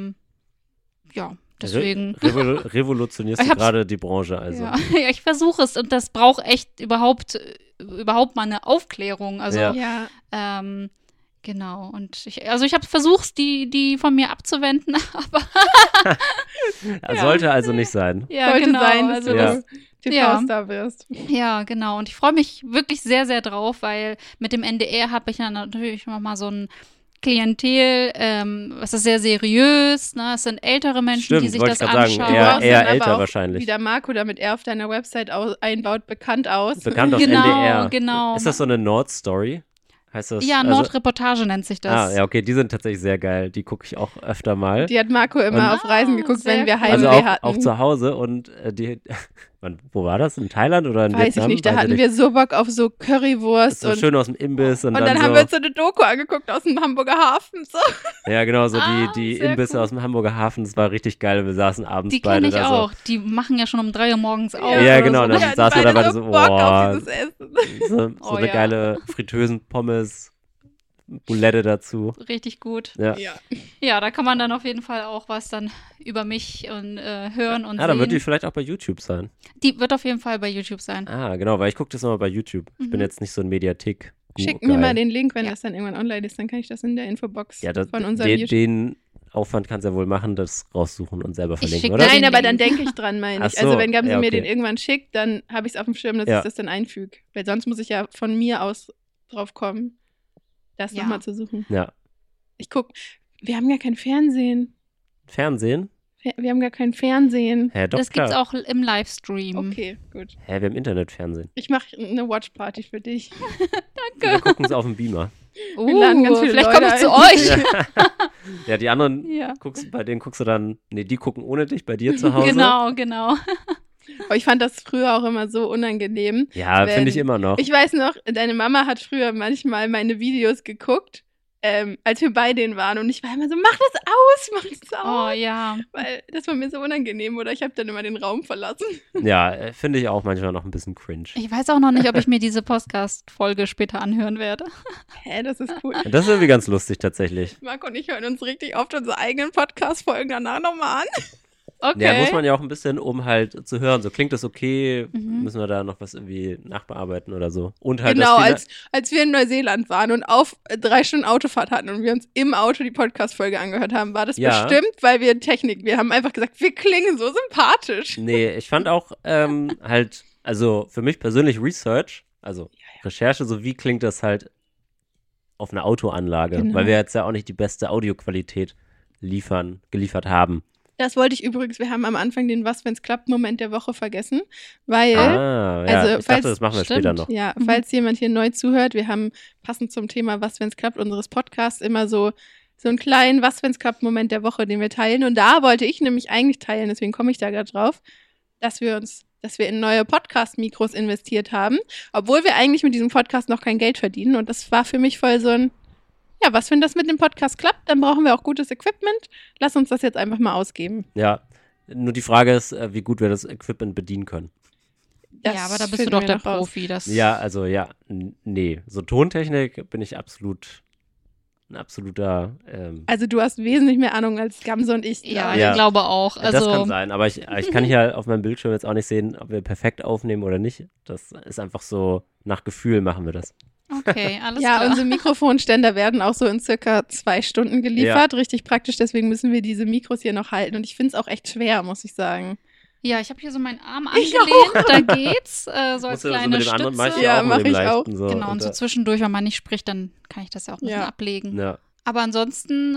deswegen. Revolutionierst du gerade die Branche, also. Ja, ich versuche es und das braucht echt überhaupt mal eine Aufklärung, also genau, und ich habe versucht, die von mir abzuwenden, aber sollte also nicht sein. Ja, sollte sein, dass du TV-Star wirst. Ja, genau. Und ich freue mich wirklich sehr, sehr drauf, weil mit dem NDR habe ich dann natürlich nochmal so ein Klientel, es ist sehr seriös, ne? Es sind ältere Menschen, die sich das anschauen. Sagen, eher älter wahrscheinlich. Wie der Marco, damit er auf deiner Website einbaut, bekannt aus. Bekannt auf NDR. Genau. Ist das so eine Nord-Story? Heißt das? Ja, Nordreportage nennt sich das. Ja, okay, die sind tatsächlich sehr geil. Die gucke ich auch öfter mal. Die hat Marco immer auf Reisen geguckt, wenn wir Heimweh hatten. Auch zu Hause und wo war das? In Thailand oder in Vietnam? Weiß ich nicht, da hatten wir so Bock auf so Currywurst. So schön aus dem Imbiss. Und dann haben wir uns so eine Doku angeguckt aus dem Hamburger Hafen. So. Ja, genau, so die Imbisse aus dem Hamburger Hafen, das war richtig geil. Wir saßen abends beide da. Die kenne ich auch. Die machen ja schon um 3 Uhr morgens auf. Ja, genau, dann saßen wir da beide so, Bock auf dieses Essen. So eine geile Fritteusen-Pommes. Bulette dazu. Richtig gut. Ja, da kann man dann auf jeden Fall auch was dann über mich und hören und sehen. Dann wird die vielleicht auch bei YouTube sein. Die wird auf jeden Fall bei YouTube sein. Genau, weil ich gucke das nochmal bei YouTube. Ich bin jetzt nicht so ein Mediathek. Schick mir mal den Link, wenn das dann irgendwann online ist, dann kann ich das in der Infobox von unserem YouTube. Den Aufwand kannst du ja wohl machen, das raussuchen und selber verlinken, oder? Nein, aber dann denke ich dran, meine ich. Ach so, also wenn Gamse ja, mir okay. den irgendwann schickt, dann habe ich es auf dem Schirm, dass ich das dann einfüge. Weil sonst muss ich ja von mir aus drauf kommen, das nochmal zu suchen. Ja. Ich gucke, wir haben gar kein Fernsehen. Fernsehen? Wir haben gar kein Fernsehen. Hä, doch, das klar. gibt's auch im Livestream. Okay, gut. Hä, wir haben Internetfernsehen. Ich mache eine Watchparty für dich. Wir gucken es auf dem Beamer. Wir laden ganz viele vielleicht Leute komme ich zu ein. euch. Ja, die anderen, Ja. bei denen guckst du dann, die gucken ohne dich bei dir zu Hause. Genau. Aber ich fand das früher auch immer so unangenehm. Ja, finde ich immer noch. Ich weiß noch, deine Mama hat früher manchmal meine Videos geguckt, als wir bei denen waren. Und ich war immer so, mach das aus. Oh ja. Weil das war mir so unangenehm. Oder ich habe dann immer den Raum verlassen. Ja, finde ich auch manchmal noch ein bisschen cringe. Ich weiß auch noch nicht, ob ich mir diese Podcast-Folge später anhören werde. Hä, das ist cool. Das ist irgendwie ganz lustig tatsächlich. Marc und ich hören uns richtig oft unsere eigenen Podcast-Folgen danach nochmal an. Okay. Ja, muss man ja auch ein bisschen, um halt zu hören, so klingt das okay, müssen wir da noch was irgendwie nachbearbeiten oder so. Und halt genau, als wir in Neuseeland waren und auf 3 Stunden Autofahrt hatten und wir uns im Auto die Podcast-Folge angehört haben, war das bestimmt, weil wir wir haben einfach gesagt, wir klingen so sympathisch. Nee, ich fand auch halt, also für mich persönlich Research, also Recherche, so wie klingt das halt auf einer Autoanlage, weil wir jetzt ja auch nicht die beste Audioqualität geliefert haben. Das wollte ich übrigens, wir haben am Anfang den Was-wenn's-klappt-Moment der Woche vergessen, weil, ich dachte, das machen wir später noch. Ja, falls jemand hier neu zuhört, wir haben passend zum Thema Was-wenn's-klappt unseres Podcasts immer so einen kleinen Was-wenn's-klappt-Moment der Woche, den wir teilen. Und da wollte ich nämlich eigentlich teilen, deswegen komme ich da gerade drauf, dass wir in neue Podcast-Mikros investiert haben, obwohl wir eigentlich mit diesem Podcast noch kein Geld verdienen. Und das war für mich voll so ein, ja, was, wenn das mit dem Podcast klappt, dann brauchen wir auch gutes Equipment. Lass uns das jetzt einfach mal ausgeben. Ja, nur die Frage ist, wie gut wir das Equipment bedienen können. Das ja, aber da bist du doch der Profi. Ja, also nee, so Tontechnik bin ich ein absoluter Also du hast wesentlich mehr Ahnung als Gamse und ich. Ja, ich glaube auch. Also, das kann sein, aber ich kann hier auf meinem Bildschirm jetzt auch nicht sehen, ob wir perfekt aufnehmen oder nicht. Das ist einfach so, nach Gefühl machen wir das. Okay, alles Ja, klar. unsere Mikrofonständer werden auch so in circa 2 Stunden geliefert. Richtig praktisch, deswegen müssen wir diese Mikros hier noch halten. Und ich finde es auch echt schwer, muss ich sagen. Ja, ich habe hier so meinen Arm angelehnt, da geht's. So als kleine Stütze. Ja, mache ich auch. So, genau, und so zwischendurch, wenn man nicht spricht, dann kann ich das ja auch ein bisschen ablegen. Ja. Aber ansonsten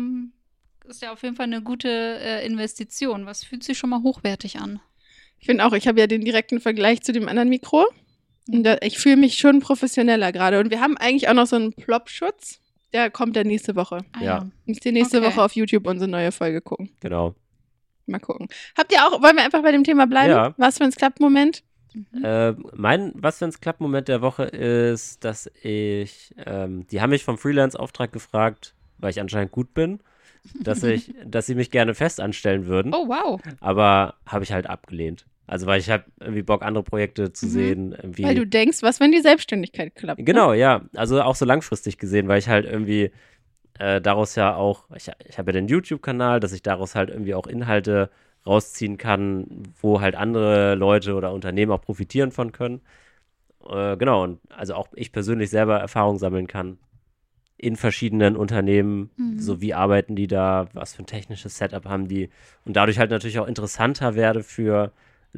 ist ja auf jeden Fall eine gute Investition. Was fühlt sich schon mal hochwertig an? Ich finde auch, ich habe ja den direkten Vergleich zu dem anderen Mikro. Und ich fühle mich schon professioneller gerade. Und wir haben eigentlich auch noch so einen Plop-Schutz. Der kommt dann nächste Woche. Ja. Müsst ihr nächste Woche auf YouTube unsere neue Folge gucken. Genau. Mal gucken. Wollen wir einfach bei dem Thema bleiben? Ja. Was für ein Klappt-Moment? Mein Was-wenn's-klappt-Moment der Woche ist, dass die haben mich vom Freelance-Auftrag gefragt, weil ich anscheinend gut bin, dass sie mich gerne fest anstellen würden. Oh, wow. Aber habe ich halt abgelehnt. Also, weil ich habe irgendwie Bock, andere Projekte zu sehen. Irgendwie. Weil du denkst, was, wenn die Selbstständigkeit klappt? Genau, ja. Also auch so langfristig gesehen, weil ich halt irgendwie daraus ja auch, ich habe ja den YouTube-Kanal, dass ich daraus halt irgendwie auch Inhalte rausziehen kann, wo halt andere Leute oder Unternehmen auch profitieren von können. Genau, und also auch ich persönlich selber Erfahrung sammeln kann in verschiedenen Unternehmen, so wie arbeiten die da, was für ein technisches Setup haben die und dadurch halt natürlich auch interessanter werde für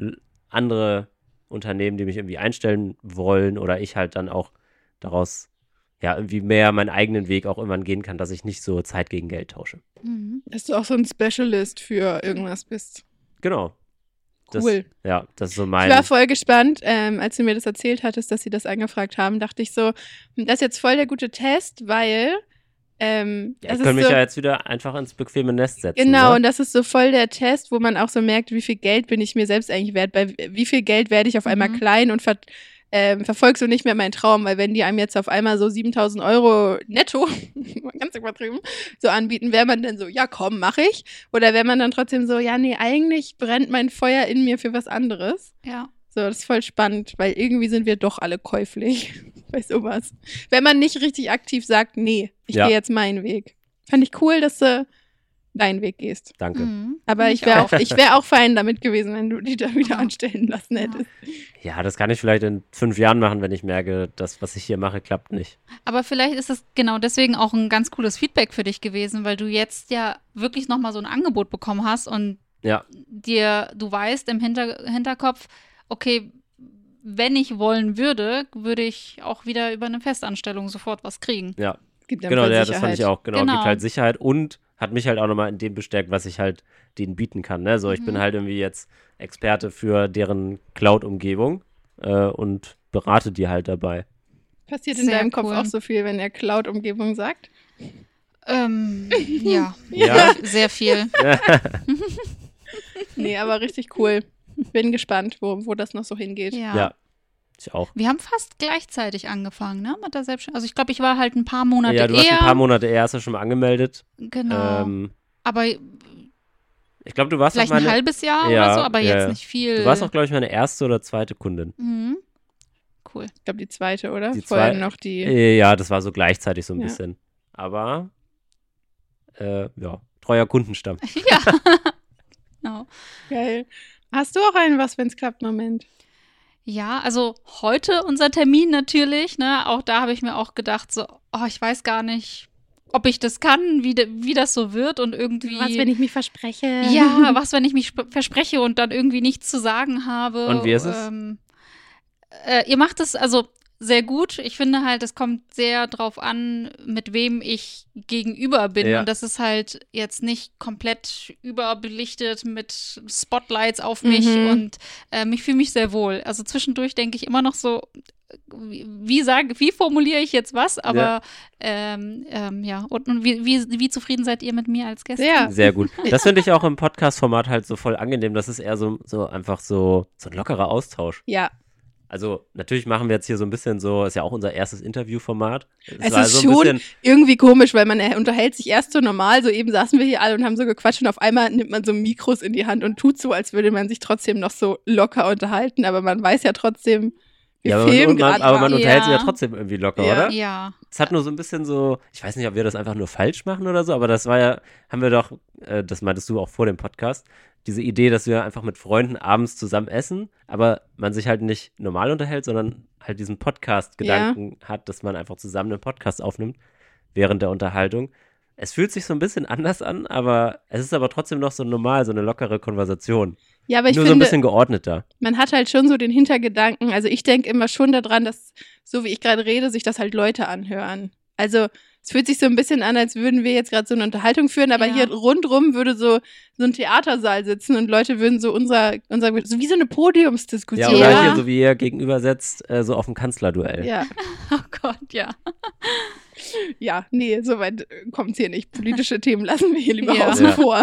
andere Unternehmen, die mich irgendwie einstellen wollen oder ich halt dann auch daraus ja irgendwie mehr meinen eigenen Weg auch irgendwann gehen kann, dass ich nicht so Zeit gegen Geld tausche. Dass du auch so ein Specialist für irgendwas bist. Genau. Cool. Das ist so mein... Ich war voll gespannt, als du mir das erzählt hattest, dass sie das angefragt haben, dachte ich so, das ist jetzt voll der gute Test, weil ich kann mich ja jetzt wieder einfach ins bequeme Nest setzen. Genau, ne? und das ist so voll der Test, wo man auch so merkt, wie viel Geld bin ich mir selbst eigentlich wert, bei wie viel Geld werde ich auf einmal klein und verfolge so nicht mehr meinen Traum, weil wenn die einem jetzt auf einmal so 7.000 € netto, ganz übertrieben, so anbieten, wäre man dann so, ja komm, mach ich. Oder wäre man dann trotzdem so, ja nee, eigentlich brennt mein Feuer in mir für was anderes. Ja. So, das ist voll spannend, weil irgendwie sind wir doch alle käuflich bei sowas. Wenn man nicht richtig aktiv sagt, nee, ich gehe jetzt meinen Weg. Fand ich cool, dass du deinen Weg gehst. Danke. Aber ich wäre auch fein damit gewesen, wenn du dich da wieder anstellen lassen hättest. Ja, das kann ich vielleicht in 5 Jahren machen, wenn ich merke, das, was ich hier mache, klappt nicht. Aber vielleicht ist es genau deswegen auch ein ganz cooles Feedback für dich gewesen, weil du jetzt ja wirklich nochmal so ein Angebot bekommen hast und du weißt im Hinterkopf, okay, wenn ich wollen würde, würde ich auch wieder über eine Festanstellung sofort was kriegen. Ja, Gibt genau, das fand ich auch. Genau. Gibt halt Sicherheit und hat mich halt auch nochmal in dem bestärkt, was ich halt denen bieten kann. Ne? So, ich bin halt irgendwie jetzt Experte für deren Cloud-Umgebung und berate die halt dabei. Passiert in deinem Kopf auch so viel, wenn er Cloud-Umgebung sagt? Ja, sehr viel. Nee, aber richtig cool. Bin gespannt, wo das noch so hingeht. Ja, ich auch. Wir haben fast gleichzeitig angefangen, ne, mit der Selbstständigkeit. Also ich glaube, ich war halt ein paar Monate eher. Ja, du hast ein paar Monate eher, hast du schon mal angemeldet. Genau. Aber ich glaube, du warst vielleicht ein halbes Jahr oder so, aber jetzt nicht viel. Du warst auch, glaube ich, meine erste oder zweite Kundin. Mhm. Cool. Ich glaube, die zweite, oder? Vorher noch die. Ja, das war so gleichzeitig so ein bisschen. Aber, treuer Kundenstamm. Ja. Genau. Geil. Hast du auch einen Was, wenn's klappt Moment? Ja, also heute unser Termin natürlich, ne? Auch da habe ich mir auch gedacht, so, ich weiß gar nicht, ob ich das kann, wie das so wird und irgendwie. Was, wenn ich mich verspreche? Ja, was, wenn ich mich verspreche und dann irgendwie nichts zu sagen habe. Und wie ist es? Ihr macht es also sehr gut. Ich finde halt, es kommt sehr drauf an, mit wem ich gegenüber bin. Ja. Und das ist halt jetzt nicht komplett überbelichtet mit Spotlights auf mich und ich fühle mich sehr wohl. Also zwischendurch denke ich immer noch so, wie formuliere ich jetzt was? Aber und wie zufrieden seid ihr mit mir als Gäste? Ja. Sehr gut. Das finde ich auch im Podcast-Format halt so voll angenehm. Das ist eher so einfach so ein lockerer Austausch. Ja. Also natürlich machen wir jetzt hier so ein bisschen so, ist ja auch unser erstes Interviewformat. Es ist so schon irgendwie komisch, weil man unterhält sich erst so normal, so eben saßen wir hier alle und haben so gequatscht und auf einmal nimmt man so Mikros in die Hand und tut so, als würde man sich trotzdem noch so locker unterhalten, aber man weiß ja trotzdem, wir filmen gerade. Aber man unterhält sich ja trotzdem irgendwie locker, oder? Ja. Es hat nur so ein bisschen so, ich weiß nicht, ob wir das einfach nur falsch machen oder so, aber das war ja, haben wir doch, das meintest du auch vor dem Podcast, diese Idee, dass wir einfach mit Freunden abends zusammen essen, aber man sich halt nicht normal unterhält, sondern halt diesen Podcast-Gedanken hat, dass man einfach zusammen einen Podcast aufnimmt während der Unterhaltung. Es fühlt sich so ein bisschen anders an, aber es ist aber trotzdem noch so normal, so eine lockere Konversation. Ja, aber ich nur finde, so ein bisschen geordneter. Man hat halt schon so den Hintergedanken, also ich denke immer schon daran, dass, so wie ich gerade rede, sich das halt Leute anhören. Also es fühlt sich so ein bisschen an, als würden wir jetzt gerade so eine Unterhaltung führen, aber hier rundrum würde so ein Theatersaal sitzen und Leute würden so so wie so eine Podiumsdiskussion. Ja, oder hier, so wie ihr gegenüber sitzt, so auf dem Kanzlerduell. Ja. Oh Gott, ja. Ja, nee, soweit kommt es hier nicht. Politische Themen lassen wir hier lieber außen vor.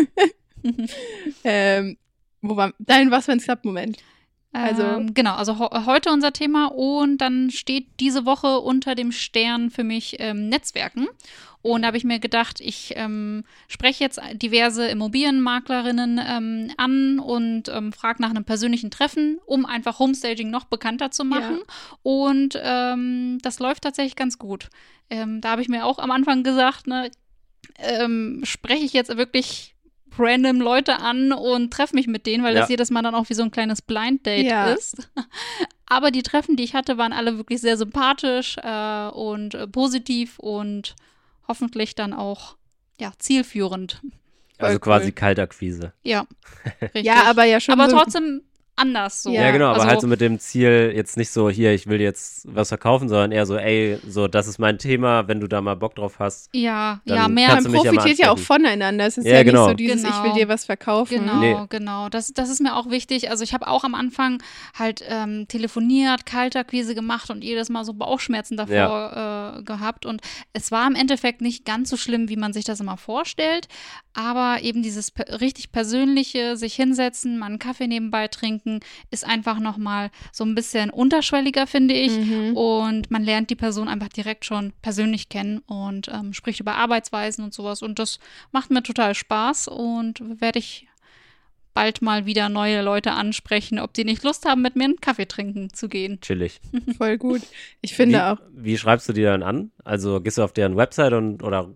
Wo war dein Was, wenn's klappt Moment? Also genau, also heute unser Thema und dann steht diese Woche unter dem Stern für mich Netzwerken. Und da habe ich mir gedacht, ich spreche jetzt diverse Immobilienmaklerinnen an und frage nach einem persönlichen Treffen, um einfach Homestaging noch bekannter zu machen. Ja. Und das läuft tatsächlich ganz gut. Da habe ich mir auch am Anfang gesagt, ne, spreche ich jetzt wirklich random Leute an und treffe mich mit denen, weil das jedes Mal dann auch wie so ein kleines Blind Date ist. Aber die Treffen, die ich hatte, waren alle wirklich sehr sympathisch und positiv und hoffentlich dann auch zielführend. Also quasi Kaltakquise. Ja, richtig. Ja, aber ja schon. Aber trotzdem anders so. Ja, genau, aber halt so mit dem Ziel, jetzt nicht so, hier, ich will jetzt was verkaufen, sondern eher so, ey, so, das ist mein Thema, wenn du da mal Bock drauf hast. Ja, mehr. Man profitiert ja auch voneinander. Es ist ja nicht so dieses, ich will dir was verkaufen. Genau. Das ist mir auch wichtig. Also ich habe auch am Anfang halt telefoniert, Kaltakquise gemacht und jedes Mal so Bauchschmerzen davor gehabt. Und es war im Endeffekt nicht ganz so schlimm, wie man sich das immer vorstellt. Aber eben dieses richtig Persönliche, sich hinsetzen, mal einen Kaffee nebenbei trinken, ist einfach nochmal so ein bisschen unterschwelliger, finde ich. Und man lernt die Person einfach direkt schon persönlich kennen und spricht über Arbeitsweisen und sowas. Und das macht mir total Spaß und werde ich bald mal wieder neue Leute ansprechen, ob die nicht Lust haben, mit mir einen Kaffee trinken zu gehen. Chillig. Voll gut. Ich finde auch. Wie schreibst du die dann an? Also gehst du auf deren Website oder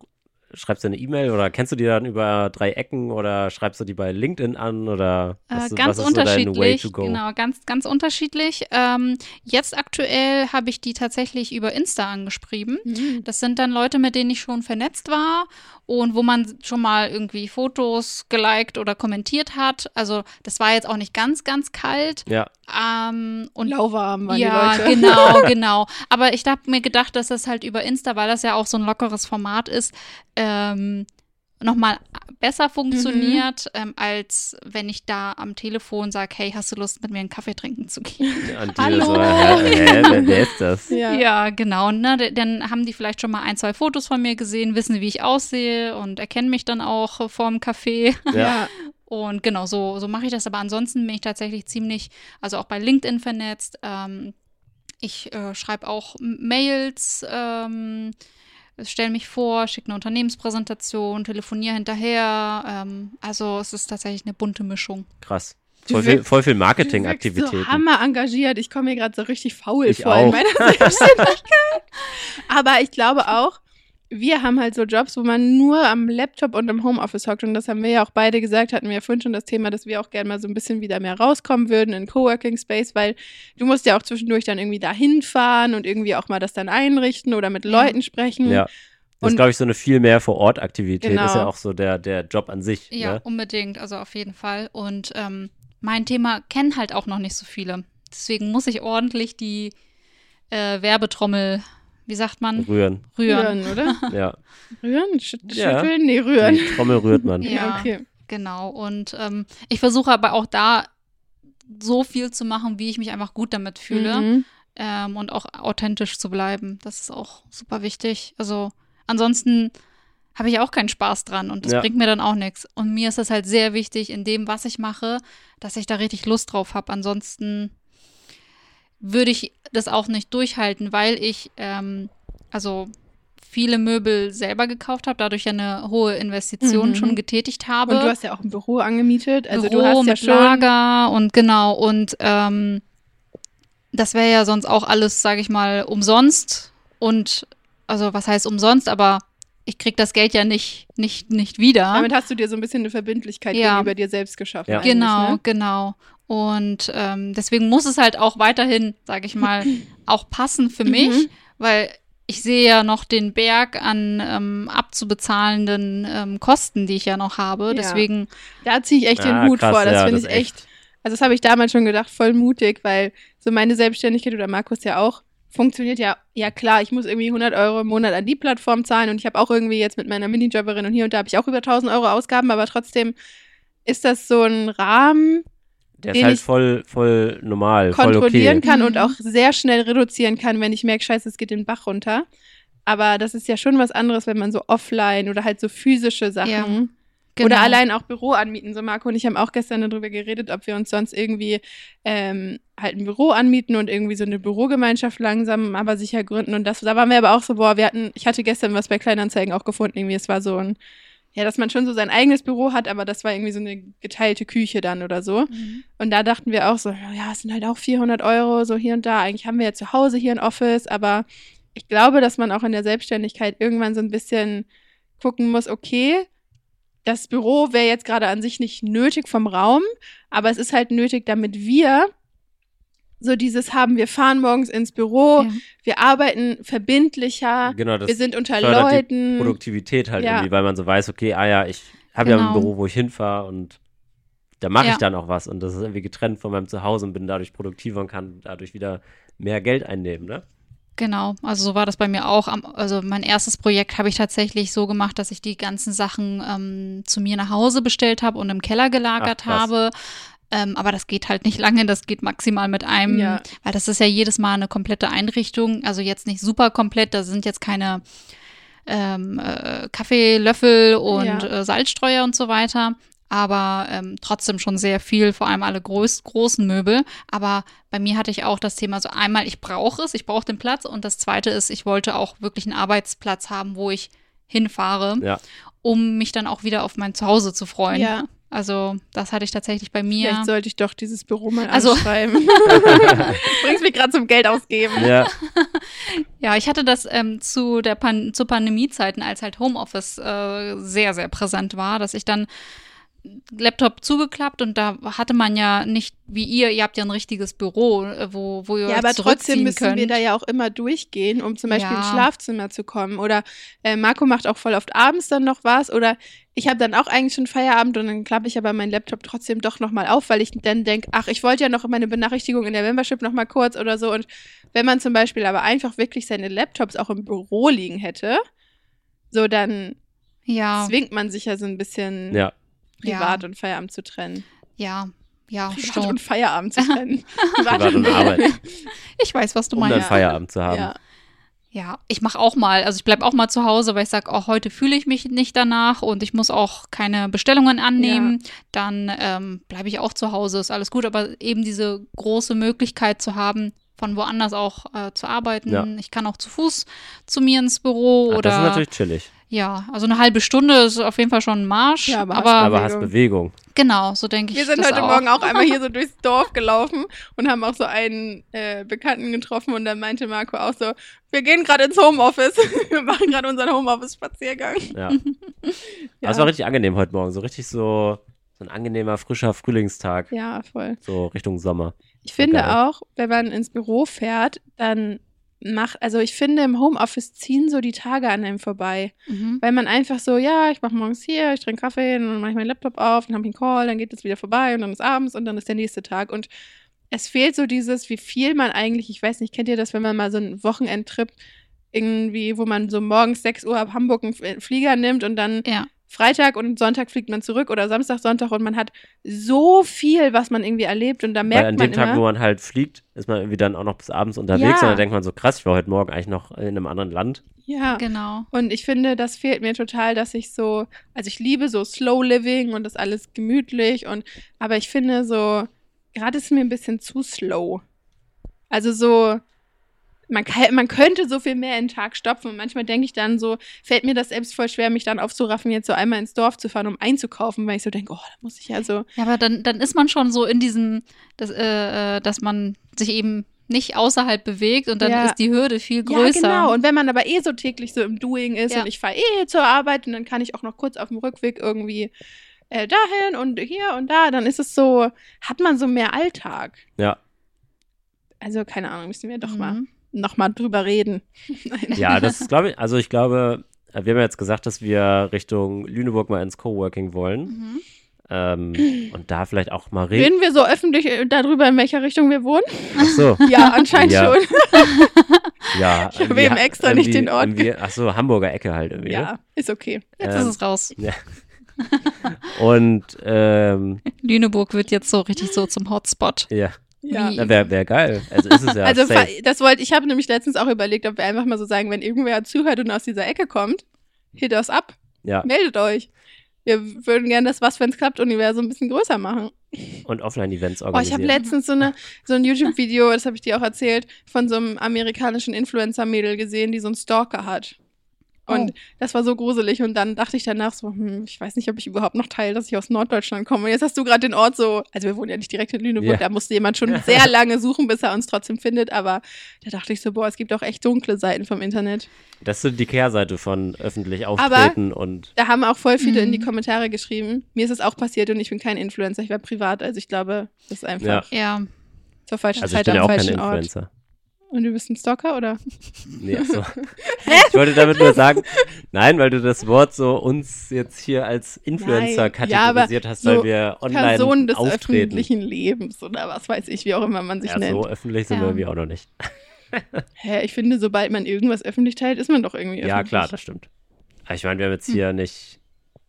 schreibst du eine E-Mail oder kennst du die dann über 3 Ecken oder schreibst du die bei LinkedIn an oder ganz was ist unterschiedlich, so dein Way to go? Genau, ganz unterschiedlich. Jetzt aktuell habe ich die tatsächlich über Insta angeschrieben. Das sind dann Leute, mit denen ich schon vernetzt war und wo man schon mal irgendwie Fotos geliked oder kommentiert hat. Also das war jetzt auch nicht ganz kalt. Ja. Und lauwarm waren die Leute. Ja, genau. Aber ich habe mir gedacht, dass das halt über Insta, weil das ja auch so ein lockeres Format ist, nochmal besser funktioniert, als wenn ich da am Telefon sage, hey, hast du Lust, mit mir einen Kaffee trinken zu gehen? Hallo. So, wer ist das? Ja, genau. Ne? Dann haben die vielleicht schon mal 1, 2 Fotos von mir gesehen, wissen, wie ich aussehe und erkennen mich dann auch vorm Café. Ja. Und genau, so mache ich das. Aber ansonsten bin ich tatsächlich ziemlich, also auch bei LinkedIn vernetzt. Ich schreibe auch Mails, stelle mich vor, schicke eine Unternehmenspräsentation, telefoniere hinterher. Also es ist tatsächlich eine bunte Mischung. Krass. Voll viel Marketingaktivitäten. Du bist so hammer engagiert. Ich komme mir gerade so richtig faul vor auch. in meiner Selbstständigkeit. Aber ich glaube auch, wir haben halt so Jobs, wo man nur am Laptop und im Homeoffice hockt. Und das haben wir ja auch beide gesagt, hatten wir ja vorhin schon das Thema, dass wir auch gerne mal so ein bisschen wieder mehr rauskommen würden in Coworking Space, weil du musst ja auch zwischendurch dann irgendwie dahin fahren und irgendwie auch mal das dann einrichten oder mit Leuten sprechen. Ja. Das ist, glaube ich, so eine viel mehr Vor-Ort-Aktivität. Genau. Ist ja auch so der Job an sich. Ja, ne? unbedingt. Also auf jeden Fall. Und mein Thema kennen halt auch noch nicht so viele. Deswegen muss ich ordentlich die Werbetrommel, wie sagt man? Rühren, oder? Ja. Rühren? Schütteln? Nee, rühren. Die Trommel rührt man. Ja, okay. Genau. Und ich versuche aber auch da so viel zu machen, wie ich mich einfach gut damit fühle. Und auch authentisch zu bleiben. Das ist auch super wichtig. Also ansonsten habe ich auch keinen Spaß dran und das bringt mir dann auch nichts. Und mir ist das halt sehr wichtig in dem, was ich mache, dass ich da richtig Lust drauf habe. Ansonsten würde ich das auch nicht durchhalten, weil ich also viele Möbel selber gekauft habe, dadurch ja eine hohe Investition schon getätigt habe. Und du hast ja auch ein Büro angemietet. Also Büro du hast ja mit schon Lager und genau. Und das wäre ja sonst auch alles, sage ich mal, umsonst. Und also was heißt umsonst, aber ich krieg das Geld ja nicht wieder. Damit hast du dir so ein bisschen eine Verbindlichkeit gegenüber dir selbst geschaffen. Ja. Genau. Und deswegen muss es halt auch weiterhin, sage ich mal, auch passen für mich, weil ich sehe ja noch den Berg an abzubezahlenden Kosten, die ich ja noch habe. Ja. Deswegen. Da ziehe ich echt den Hut krass, vor. Das ja, finde das ich echt. Also das habe ich damals schon gedacht, voll mutig, weil so meine Selbstständigkeit oder Markus ja auch funktioniert ja klar, ich muss irgendwie 100 € im Monat an die Plattform zahlen und ich habe auch irgendwie jetzt mit meiner Minijobberin und hier und da habe ich auch über 1.000 € Ausgaben, aber trotzdem ist das so ein Rahmen, der den ist halt voll normal, kontrollieren voll okay. kann und auch sehr schnell reduzieren kann, wenn ich merke, scheiße, es geht den Bach runter. Aber das ist ja schon was anderes, wenn man so offline oder halt so physische Sachen oder allein auch Büro anmieten. So Marco und ich haben auch gestern darüber geredet, ob wir uns sonst irgendwie halt ein Büro anmieten und irgendwie so eine Bürogemeinschaft langsam, aber sicher gründen. Und da waren wir aber auch so, ich hatte gestern was bei Kleinanzeigen auch gefunden, irgendwie, es war so ein, dass man schon so sein eigenes Büro hat, aber das war irgendwie so eine geteilte Küche dann oder so. Und da dachten wir auch so, ja, es sind halt auch 400 € so hier und da. Eigentlich haben wir ja zu Hause hier ein Office, aber ich glaube, dass man auch in der Selbstständigkeit irgendwann so ein bisschen gucken muss, okay, das Büro wäre jetzt gerade an sich nicht nötig vom Raum, aber es ist halt nötig, damit wir so dieses haben, wir fahren morgens ins Büro, wir arbeiten verbindlicher, genau, das wir sind unter fördert Leuten. Die Produktivität halt irgendwie, weil man so weiß, okay, ich habe ja ein Büro, wo ich hinfahre und da mache ich dann auch was und das ist irgendwie getrennt von meinem Zuhause und bin dadurch produktiver und kann dadurch wieder mehr Geld einnehmen, ne? Genau, also so war das bei mir auch. Also mein erstes Projekt habe ich tatsächlich so gemacht, dass ich die ganzen Sachen zu mir nach Hause bestellt habe und im Keller gelagert habe. Aber das geht halt nicht lange, das geht maximal mit einem, weil das ist ja jedes Mal eine komplette Einrichtung. Also jetzt nicht super komplett, da sind jetzt keine Kaffeelöffel und Salzstreuer und so weiter. Aber trotzdem schon sehr viel, vor allem alle großen Möbel. Aber bei mir hatte ich auch das Thema so einmal, ich brauche den Platz und das zweite ist, ich wollte auch wirklich einen Arbeitsplatz haben, wo ich hinfahre, um mich dann auch wieder auf mein Zuhause zu freuen. Ja, Also das hatte ich tatsächlich bei mir. Vielleicht sollte ich doch dieses Büro mal anschreiben. Du bringst mich gerade zum Geld ausgeben. Ja. Ja, ich hatte das zu Pandemiezeiten, als halt Homeoffice sehr, sehr präsent war, dass ich dann Laptop zugeklappt und da hatte man ja nicht, wie ihr habt ja ein richtiges Büro, wo ihr euch aber trotzdem müssen könnt. wir da ja auch immer durchgehen, um zum Beispiel ins Schlafzimmer zu kommen. Oder Marco macht auch voll oft abends dann noch was. Oder ich habe dann auch eigentlich schon Feierabend und dann klappe ich aber meinen Laptop trotzdem doch nochmal auf, weil ich dann denke, ach, ich wollte ja noch meine Benachrichtigung in der Membership nochmal kurz oder so. Und wenn man zum Beispiel aber einfach wirklich seine Laptops auch im Büro liegen hätte, so dann zwingt man sich ja so ein bisschen Privat und Feierabend zu trennen. Ja, Privat und Feierabend zu trennen. Privat und Arbeit. Ich weiß, was du meinst. Um dann Feierabend zu haben. Ja, ich mache auch mal, also ich bleibe auch mal zu Hause, weil ich sage, auch heute fühle ich mich nicht danach und ich muss auch keine Bestellungen annehmen. Dann bleibe ich auch zu Hause, ist alles gut. Aber eben diese große Möglichkeit zu haben, von woanders auch zu arbeiten. Ja. Ich kann auch zu Fuß zu mir ins Büro oder. Das ist natürlich chillig. Ja, also eine halbe Stunde ist auf jeden Fall schon ein Marsch. Ja, aber hast Bewegung. Genau, so denke ich. Wir sind heute Morgen auch einmal hier so durchs Dorf gelaufen und haben auch so einen Bekannten getroffen und dann meinte Marco auch so, wir gehen gerade ins Homeoffice. Wir machen gerade unseren Homeoffice-Spaziergang. Ja. Das war richtig angenehm heute Morgen. So richtig so ein angenehmer, frischer Frühlingstag. Ja, voll. So Richtung Sommer. Ich finde auch, wenn man ins Büro fährt, dann also ich finde, im Homeoffice ziehen so die Tage an einem vorbei. Weil man einfach so, ich mache morgens hier, ich trinke Kaffee, dann mache ich meinen Laptop auf, dann habe ich einen Call, dann geht es wieder vorbei und dann ist abends und dann ist der nächste Tag. Und es fehlt so dieses, wie viel man eigentlich, ich weiß nicht, kennt ihr das, wenn man mal so einen Wochenendtrip irgendwie, wo man so morgens 6 Uhr ab Hamburg einen Flieger nimmt und dann Freitag und Sonntag fliegt man zurück oder Samstag, Sonntag und man hat so viel, was man irgendwie erlebt und da merkt man an dem Tag, wo man halt fliegt, ist man irgendwie dann auch noch bis abends unterwegs und dann denkt man so, krass, ich war heute Morgen eigentlich noch in einem anderen Land. Ja, genau. Und ich finde, das fehlt mir total, dass ich so, also ich liebe so Slow Living und das alles gemütlich aber ich finde so, gerade ist es mir ein bisschen zu slow. Also so, man könnte so viel mehr in den Tag stopfen und manchmal denke ich dann so, fällt mir das selbst voll schwer, mich dann aufzuraffen, jetzt so einmal ins Dorf zu fahren, um einzukaufen, weil ich so denke, da muss ich ja so. Ja, aber dann ist man schon so in diesem, dass man sich eben nicht außerhalb bewegt und dann ist die Hürde viel größer. Ja, genau. Und wenn man aber so täglich so im Doing ist und ich fahre zur Arbeit und dann kann ich auch noch kurz auf dem Rückweg irgendwie dahin und hier und da, dann ist es so, hat man so mehr Alltag. Ja. Also keine Ahnung, müssen wir doch noch mal drüber reden. Ja, das ist, glaube ich, also ich glaube, wir haben ja jetzt gesagt, dass wir Richtung Lüneburg mal ins Coworking wollen. Und da vielleicht auch mal reden. Reden wir so öffentlich darüber, in welcher Richtung wir wohnen? Ach so. Ja, anscheinend schon. Ja. Ich habe eben extra nicht den Ort. Ach so, Hamburger Ecke halt irgendwie. Ja, ist okay. Jetzt ist es raus. Ja. Und Lüneburg wird jetzt so richtig so zum Hotspot. Ja. Ja. Wäre geil. Also ist es ja also safe. ich habe nämlich letztens auch überlegt, ob wir einfach mal so sagen, wenn irgendwer zuhört und aus dieser Ecke kommt, hit us up. Ja. Meldet euch. Wir würden gerne das Was, wenn's klappt Universum ein bisschen größer machen. Und Offline-Events organisieren. Ich habe letztens so ein YouTube-Video, das habe ich dir auch erzählt, von so einem amerikanischen Influencer-Mädel gesehen, die so einen Stalker hat. Und das war so gruselig. Und dann dachte ich danach so, ich weiß nicht, ob ich überhaupt noch teile, dass ich aus Norddeutschland komme. Und jetzt hast du gerade den Ort so, also wir wohnen ja nicht direkt in Lüneburg, da musste jemand schon sehr lange suchen, bis er uns trotzdem findet. Aber da dachte ich so, es gibt auch echt dunkle Seiten vom Internet. Das ist die Kehrseite von öffentlich auftreten. Und da haben auch voll viele in die Kommentare geschrieben. Mir ist es auch passiert und ich bin kein Influencer, ich war privat. Also ich glaube, das ist einfach zur falschen Zeit am falschen Ort. Influencer. Und du bist ein Stalker, oder? Nee, ach so. Ich wollte damit nur sagen, nein, weil du das Wort so uns jetzt hier als Influencer kategorisiert hast, weil wir online Personen des auftreten. Öffentlichen Lebens oder was weiß ich, wie auch immer man sich nennt. So öffentlich sind wir irgendwie auch noch nicht. Ich finde, sobald man irgendwas öffentlich teilt, ist man doch irgendwie öffentlich. Ja, klar, das stimmt. Aber ich meine, wir haben jetzt hier nicht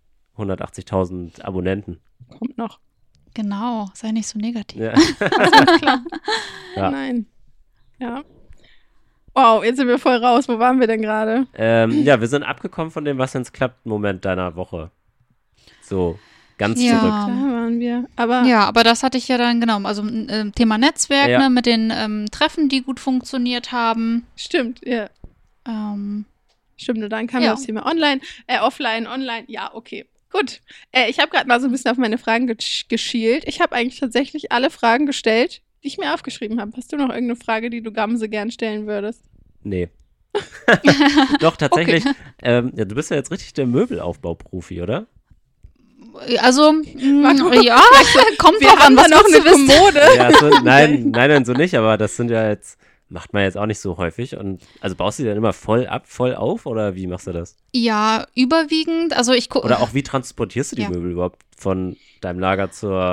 180.000 Abonnenten. Kommt noch. Genau, sei nicht so negativ. Ja. Klar. Ja. Nein. Ja. Wow, jetzt sind wir voll raus. Wo waren wir denn gerade? Wir sind abgekommen von dem Was wenn's klappt Moment deiner Woche. So, ganz zurück. Da waren wir. Aber das hatte ich ja dann genommen. Also Thema Netzwerk, mit den Treffen, die gut funktioniert haben. Stimmt, ja. Stimmt, und dann kam das Thema offline. Ja, okay. Gut. Ich habe gerade mal so ein bisschen auf meine Fragen geschielt. Ich habe eigentlich tatsächlich alle Fragen gestellt, die ich mir aufgeschrieben habe. Hast du noch irgendeine Frage, die du Gamse gern stellen würdest? Nee. Doch, tatsächlich. Okay. Du bist ja jetzt richtig der Möbelaufbauprofi, oder? Also, ja, kommt drauf an, was noch eine Kommode. Ja, so, nein, so nicht, aber das sind ja jetzt, macht man jetzt auch nicht so häufig. Und also baust du die dann immer voll auf oder wie machst du das? Ja, überwiegend. Also oder auch wie transportierst du die Möbel überhaupt von deinem Lager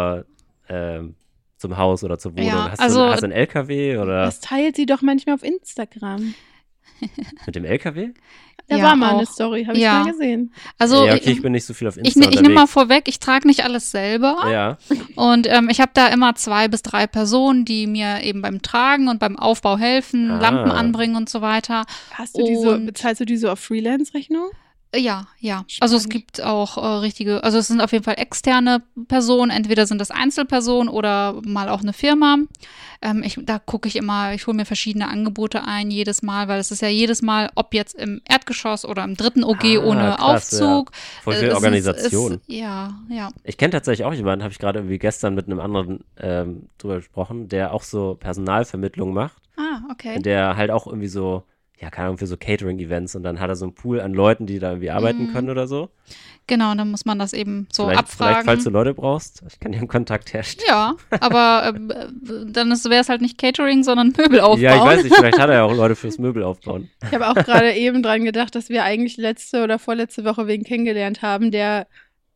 zum Haus oder zur Wohnung? Ja, Hast du einen LKW oder? Das teilt sie doch manchmal auf Instagram. Mit dem LKW? Da war mal eine Story, habe ich mal gesehen. Also, ja, okay, ich bin nicht so viel auf Instagram ich nehme mal vorweg, ich trage nicht alles selber. Ja. Und ich habe da immer 2 bis 3 Personen, die mir eben beim Tragen und beim Aufbau helfen, Lampen anbringen und so weiter. Bezahlst du die so auf Freelance-Rechnung? Ja. Also es gibt auch also es sind auf jeden Fall externe Personen, entweder sind das Einzelpersonen oder mal auch eine Firma. Da gucke ich immer, ich hole mir verschiedene Angebote ein jedes Mal, weil es ist ja jedes Mal, ob jetzt im Erdgeschoss oder im 3. OG ohne krass, Aufzug. Ja. Voll viel Organisation. Ja. Ich kenne tatsächlich auch jemanden, habe ich gerade irgendwie gestern mit einem anderen drüber gesprochen, der auch so Personalvermittlung macht. Okay. Der halt auch irgendwie so, ja, keine Ahnung, für so Catering-Events und dann hat er so einen Pool an Leuten, die da irgendwie arbeiten können oder so. Genau, und dann muss man das eben so abfragen. Vielleicht, falls du Leute brauchst, ich kann dir einen Kontakt herstellen. Ja, aber dann wäre es halt nicht Catering, sondern Möbelaufbau. Ja, ich weiß nicht, vielleicht hat er ja auch Leute fürs Möbelaufbauen. Ich habe auch gerade eben dran gedacht, dass wir eigentlich letzte oder vorletzte Woche wen kennengelernt haben, der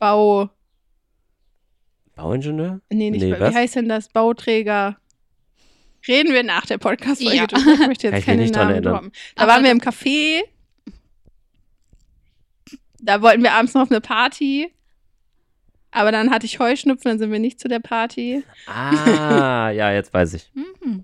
Bauingenieur? Nee, nicht. Wie heißt denn das? Bauträger. Reden wir nach der Podcast-Folge. Ja. Ich möchte jetzt keine Namen droppen. Da waren wir im Café. Da wollten wir abends noch auf eine Party. Aber dann hatte ich Heuschnupfen, dann sind wir nicht zu der Party. Ja, jetzt weiß ich.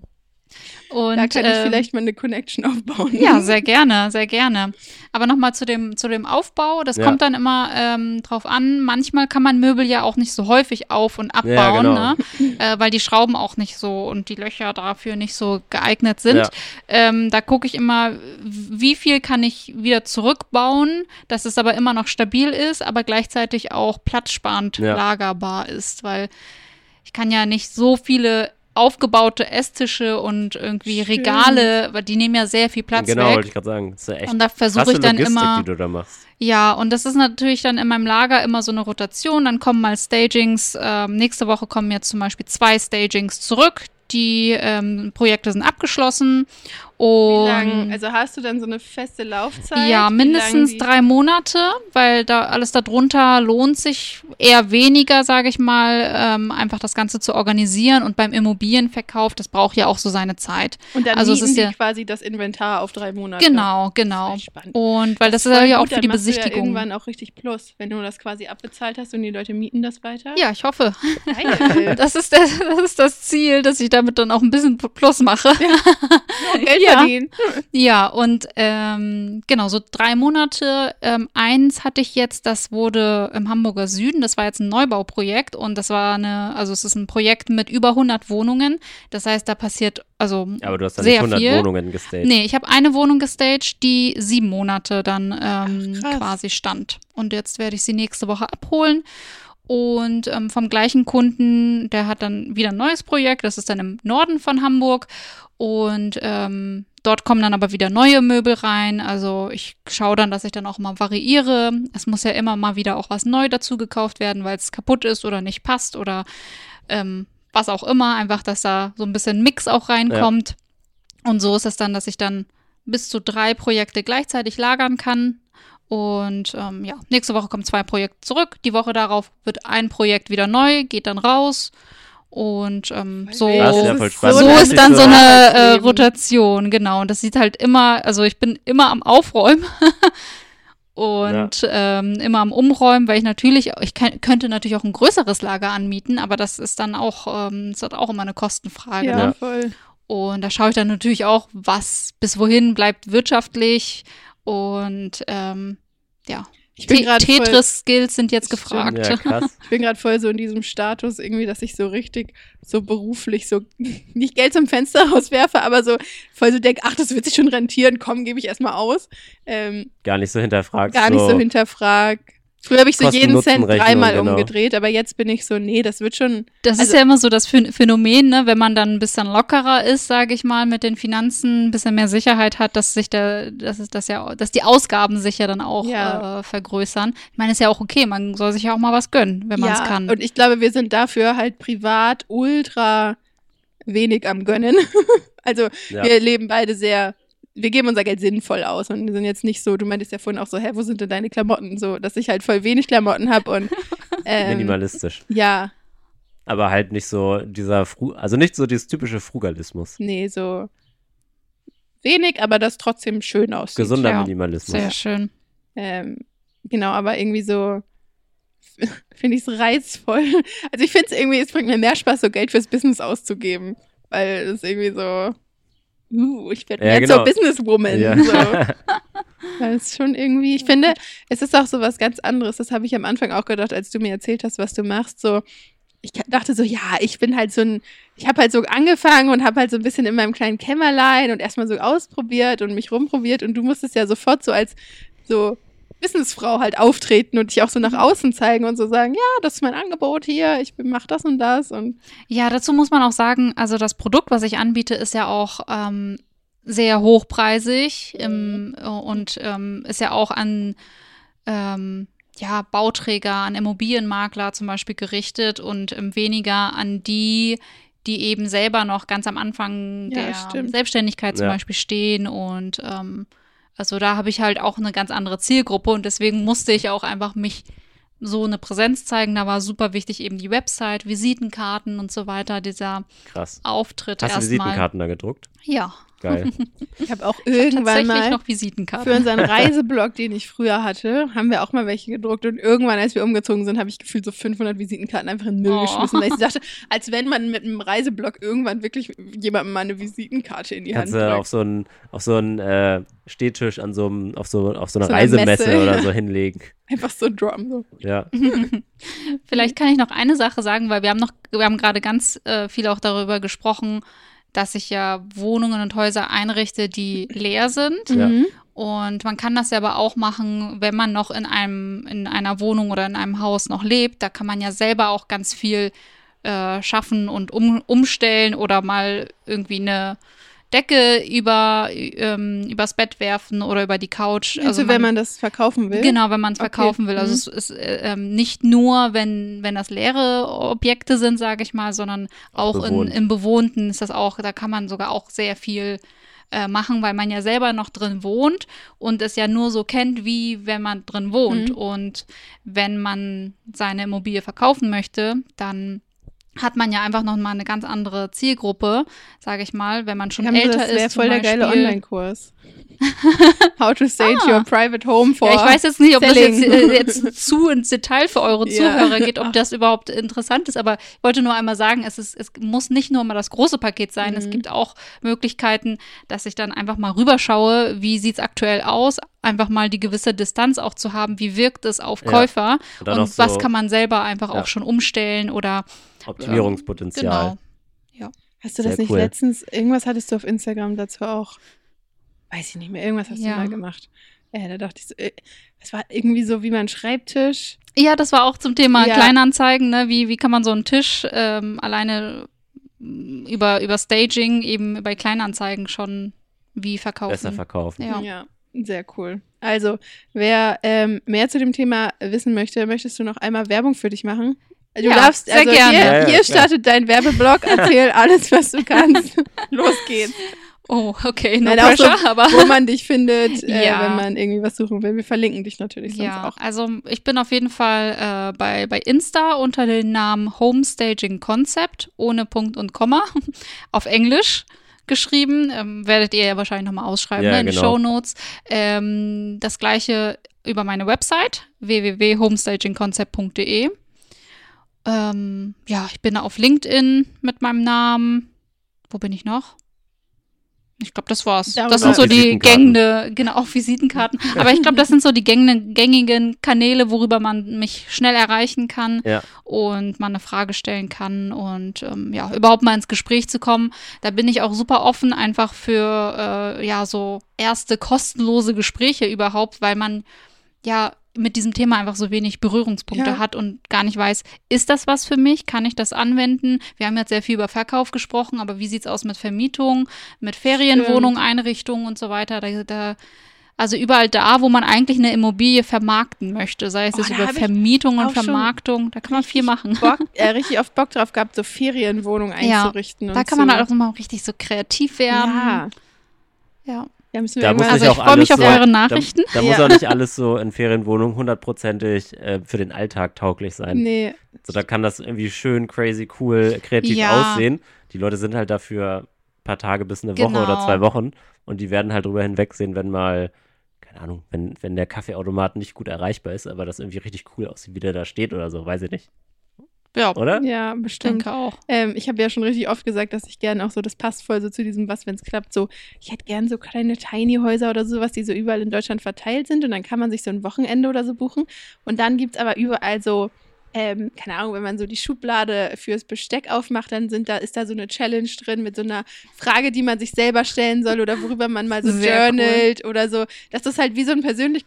Und, da kann ich vielleicht mal eine Connection aufbauen. Ja, sehr gerne, sehr gerne. Aber nochmal zu dem Aufbau, das kommt dann immer drauf an. Manchmal kann man Möbel ja auch nicht so häufig auf- und abbauen, genau. Ne? Weil die Schrauben auch nicht so und die Löcher dafür nicht so geeignet sind. Ja. Da gucke ich immer, wie viel kann ich wieder zurückbauen, dass es aber immer noch stabil ist, aber gleichzeitig auch platzsparend lagerbar ist, weil ich kann ja nicht so viele aufgebaute Esstische und irgendwie Regale, weil die nehmen ja sehr viel Platz weg. Genau, wollte ich gerade sagen. Das ist ja echt und da versuche ich dann Logistik, immer, die du da machst. Ja, und das ist natürlich dann in meinem Lager immer so eine Rotation. Dann kommen mal Stagings. Nächste Woche kommen jetzt zum Beispiel 2 Stagings zurück. Die Projekte sind abgeschlossen. Und wie lang? Also hast du dann so eine feste Laufzeit? Ja, mindestens 3 Monate, weil da alles darunter lohnt sich eher weniger, sage ich mal, einfach das Ganze zu organisieren. Und beim Immobilienverkauf, das braucht ja auch so seine Zeit. Und dann mieten die quasi das Inventar auf 3 Monate. Genau. Das ist spannend. Und weil das ist ja auch für die Besichtigung. Du ja irgendwann auch richtig Plus, wenn du das quasi abbezahlt hast und die Leute mieten das weiter. Ja, ich hoffe. Geil. Das ist das Ziel, dass ich damit dann auch ein bisschen Plus mache. Ja. Geld verdienen. Ja, und genau, so 3 Monate. Eins hatte ich jetzt, das wurde im Hamburger Süden, das war jetzt ein Neubauprojekt und das war es ist ein Projekt mit über 100 Wohnungen. Das heißt, da passiert aber du hast da sehr nicht 100 viel. Wohnungen gestaged. Nee, ich habe eine Wohnung gestaged, die 7 Monate dann quasi stand. Und jetzt werde ich sie nächste Woche abholen. Und vom gleichen Kunden, der hat dann wieder ein neues Projekt, das ist dann im Norden von Hamburg. Und dort kommen dann aber wieder neue Möbel rein. Also ich schaue dann, dass ich dann auch mal variiere. Es muss ja immer mal wieder auch was neu dazu gekauft werden, weil es kaputt ist oder nicht passt oder was auch immer. Einfach, dass da so ein bisschen Mix auch reinkommt. Ja. Und so ist es dann, dass ich dann bis zu 3 Projekte gleichzeitig lagern kann. Und nächste Woche kommen 2 Projekte zurück. Die Woche darauf wird ein Projekt wieder neu, geht dann raus. Und so ist dann so eine Rotation, genau. Und das sieht halt immer, also ich bin immer am Aufräumen und immer am Umräumen, weil ich könnte natürlich auch ein größeres Lager anmieten, aber das ist dann auch, ist halt auch immer eine Kostenfrage. Ja, ne? Voll. Und da schaue ich dann natürlich auch, was bis wohin bleibt wirtschaftlich und Tetris-Skills sind jetzt gefragt. Ja, krass. Ich bin gerade voll so in diesem Status irgendwie, dass ich so richtig so beruflich so nicht Geld zum Fenster rauswerfe, aber so voll so denke, ach, das wird sich schon rentieren, komm, gebe ich erstmal aus. Gar nicht so hinterfragt. Nicht so hinterfragt. Früher habe ich so jeden Cent 3-mal umgedreht, aber jetzt bin ich so, nee, das wird schon. Das ist ja immer so das Phänomen, ne, wenn man dann ein bisschen lockerer ist, sage ich mal, mit den Finanzen, ein bisschen mehr Sicherheit hat, dass die Ausgaben sich ja dann auch vergrößern. Ich meine, ist ja auch okay, man soll sich ja auch mal was gönnen, wenn man es kann. Und ich glaube, wir sind dafür halt privat ultra wenig am Gönnen. Also wir leben beide wir geben unser Geld sinnvoll aus und wir sind jetzt nicht so, du meintest ja vorhin auch so, wo sind denn deine Klamotten? So, dass ich halt voll wenig Klamotten habe und minimalistisch. Ja. Aber halt nicht so also nicht so dieses typische Frugalismus. Nee, so wenig, aber das trotzdem schön aussieht. Gesunder Minimalismus. Sehr schön. Genau, aber irgendwie so finde ich es reizvoll. Also ich finde es irgendwie, es bringt mir mehr Spaß, so Geld fürs Business auszugeben, weil es irgendwie so ich werde mehr zur Businesswoman. Ja. So. Das ist schon irgendwie, ich finde, es ist auch so was ganz anderes. Das habe ich am Anfang auch gedacht, als du mir erzählt hast, was du machst. So, ich dachte so, ich bin halt ich habe halt so angefangen und habe halt so ein bisschen in meinem kleinen Kämmerlein und erstmal so ausprobiert und mich rumprobiert und du musstest ja sofort so als so Businessfrau halt auftreten und dich auch so nach außen zeigen und so sagen, ja, das ist mein Angebot hier, ich mache das und das. Und ja, dazu muss man auch sagen, also das Produkt, was ich anbiete, ist ja auch sehr hochpreisig und ist ja auch an Bauträger, an Immobilienmakler zum Beispiel gerichtet und weniger an die eben selber noch ganz am Anfang der Selbstständigkeit zum Beispiel stehen und also da habe ich halt auch eine ganz andere Zielgruppe und deswegen musste ich auch einfach mich so eine Präsenz zeigen. Da war super wichtig eben die Website, Visitenkarten und so weiter, dieser Auftritt erstmal. Hast du Visitenkarten da gedruckt? Ja. Geil. Ich habe auch irgendwann mal noch Visitenkarten. Für unseren Reiseblog, den ich früher hatte, haben wir auch mal welche gedruckt und irgendwann, als wir umgezogen sind, habe ich gefühlt so 500 Visitenkarten einfach in den Müll geschmissen, weil ich dachte, als wenn man mit einem Reiseblog irgendwann wirklich jemandem mal eine Visitenkarte in die Hand drückt. Kannst du auf so einen Stehtisch auf so eine Reisemesse oder so hinlegen. Einfach so droppen. So. Ja. Vielleicht kann ich noch eine Sache sagen, weil wir haben gerade ganz viel auch darüber gesprochen, dass ich ja Wohnungen und Häuser einrichte, die leer sind. Ja. Und man kann das ja aber auch machen, wenn man noch in einer Wohnung oder in einem Haus noch lebt. Da kann man ja selber auch ganz viel schaffen und umstellen oder mal irgendwie eine Decke übers Bett werfen oder über die Couch. Also wenn man das verkaufen will? Genau, wenn man es verkaufen will. Also es ist nicht nur, wenn das leere Objekte sind, sage ich mal, sondern auch im Bewohnten ist das auch, da kann man sogar auch sehr viel machen, weil man ja selber noch drin wohnt und es ja nur so kennt, wie wenn man drin wohnt. Und wenn man seine Immobilie verkaufen möchte, dann hat man ja einfach noch mal eine ganz andere Zielgruppe, sage ich mal, wenn man schon älter ist. Das wäre voll der geile Online-Kurs. How to stage your private home for ich weiß jetzt nicht, ob selling. Das jetzt zu ins Detail für eure Zuhörer geht, ob das überhaupt interessant ist, aber ich wollte nur einmal sagen, es muss nicht nur mal das große Paket sein, es gibt auch Möglichkeiten, dass ich dann einfach mal rüberschaue, wie sieht es aktuell aus, einfach mal die gewisse Distanz auch zu haben, wie wirkt es auf Käufer und was kann man selber einfach auch schon umstellen oder Optimierungspotenzial. Genau. Ja. Hast du das nicht letztens, irgendwas hattest du auf Instagram dazu auch, weiß ich nicht mehr, irgendwas hast du mal gemacht. Da dachte ich so, es war irgendwie so wie mein Schreibtisch. Ja, das war auch zum Thema Kleinanzeigen, ne? Wie kann man so einen Tisch alleine über Staging eben bei Kleinanzeigen schon wie verkaufen. Besser verkaufen. Ja, sehr cool. Also, wer mehr zu dem Thema wissen möchte, möchtest du noch einmal Werbung für dich machen? Du darfst, also hier startet dein Werbeblock, erzähl alles, was du kannst. Los geht's. Oh, okay, no pressure, so, aber wo man dich findet, wenn man irgendwie was suchen will. Wir verlinken dich natürlich sonst auch. Also ich bin auf jeden Fall bei Insta unter dem Namen Homestaging Concept, ohne Punkt und Komma, auf Englisch geschrieben. Werdet ihr ja wahrscheinlich nochmal ausschreiben in den Shownotes. Das gleiche über meine Website, www.homestagingconcept.de. Ich bin auf LinkedIn mit meinem Namen. Wo bin ich noch? Ich glaube, das war's. Das sind so die gängigen, auch Visitenkarten. Aber ich glaube, das sind so die gängigen Kanäle, worüber man mich schnell erreichen kann und man eine Frage stellen kann und überhaupt mal ins Gespräch zu kommen. Da bin ich auch super offen einfach für so erste kostenlose Gespräche überhaupt, weil man mit diesem Thema einfach so wenig Berührungspunkte hat und gar nicht weiß, ist das was für mich? Kann ich das anwenden? Wir haben jetzt sehr viel über Verkauf gesprochen, aber wie sieht es aus mit Vermietung, mit Ferienwohnungen, Einrichtungen und so weiter? Also überall da, wo man eigentlich eine Immobilie vermarkten möchte, sei es jetzt über Vermietung und Vermarktung, da kann man viel machen. Richtig oft Bock drauf gehabt, so Ferienwohnungen einzurichten. Da kann man halt auch mal richtig so kreativ werden. Ja. Ich freue mich auf eure Nachrichten. Da muss auch nicht alles so in Ferienwohnungen hundertprozentig für den Alltag tauglich sein. Nee. So, da kann das irgendwie schön, crazy, cool, kreativ aussehen. Die Leute sind halt dafür ein paar Tage bis eine Woche oder 2 Wochen und die werden halt drüber hinwegsehen, wenn mal, keine Ahnung, wenn der Kaffeeautomat nicht gut erreichbar ist, aber das irgendwie richtig cool aussieht, wie der da steht oder so, weiß ich nicht. Ja, oder? Ja, bestimmt. Denke auch. Ich habe ja schon richtig oft gesagt, dass ich gerne auch so, das passt voll so zu diesem, was, wenn es klappt, so, ich hätte gern so kleine Tiny-Häuser oder sowas, die so überall in Deutschland verteilt sind und dann kann man sich so ein Wochenende oder so buchen und dann gibt es aber überall so, keine Ahnung, wenn man so die Schublade fürs Besteck aufmacht, dann ist da so eine Challenge drin mit so einer Frage, die man sich selber stellen soll oder worüber man mal so journalt oder so, dass das halt wie so ein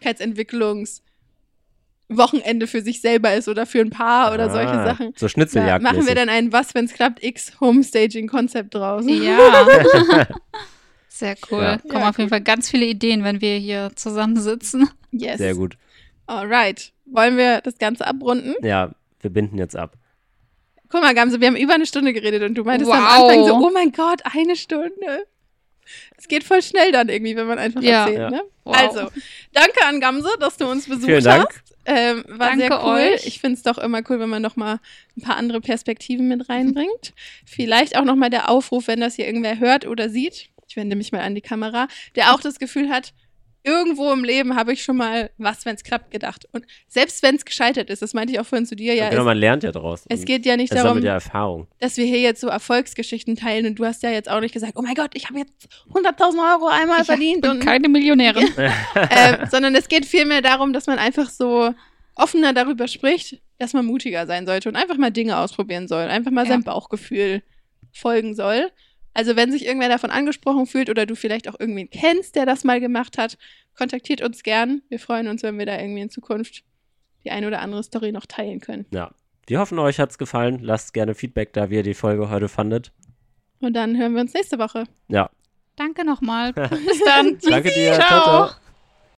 Persönlichkeitsentwicklungs-Wochenende für sich selber ist oder für ein Paar oder solche Sachen. So Schnitzeljagd. Machen wir dann ein Was, wenn es klappt, Homestaging-Konzept draus. Ja. Sehr cool. Ja. Kommen auf jeden Fall ganz viele Ideen, wenn wir hier zusammensitzen. Yes. Sehr gut. Alright. Wollen wir das Ganze abrunden? Ja, wir binden jetzt ab. Guck mal, Gamse, wir haben über eine Stunde geredet und du meintest am Anfang so, oh mein Gott, 1 Stunde. Es geht voll schnell dann irgendwie, wenn man einfach erzählt, ne? Wow. Also, danke an Gamse, dass du uns besucht Vielen Dank. hast. War Danke sehr cool. euch. Ich finde es doch immer cool, wenn man noch mal ein paar andere Perspektiven mit reinbringt. Vielleicht auch noch mal der Aufruf, wenn das hier irgendwer hört oder sieht, ich wende mich mal an die Kamera, der auch das Gefühl hat, irgendwo im Leben habe ich schon mal was, wenn es klappt, gedacht. Und selbst wenn es gescheitert ist, das meinte ich auch vorhin zu dir, ja. Genau, man lernt ja draus. Es geht ja nicht darum, darum, mit der Erfahrung. dass wir hier jetzt so Erfolgsgeschichten teilen und du hast ja jetzt auch nicht gesagt, oh mein Gott, ich habe jetzt 100.000 Euro einmal verdient. Ich bin keine Millionärin. Sondern es geht vielmehr darum, dass man einfach so offener darüber spricht, dass man mutiger sein sollte und einfach mal Dinge ausprobieren soll, einfach mal seinem Bauchgefühl folgen soll. Also wenn sich irgendwer davon angesprochen fühlt oder du vielleicht auch irgendwen kennst, der das mal gemacht hat, kontaktiert uns gern. Wir freuen uns, wenn wir da irgendwie in Zukunft die eine oder andere Story noch teilen können. Ja, wir hoffen, euch hat's gefallen. Lasst gerne Feedback da, wie ihr die Folge heute fandet. Und dann hören wir uns nächste Woche. Ja. Danke nochmal. Bis dann. Danke dir. Ciao. Ciao, ciao.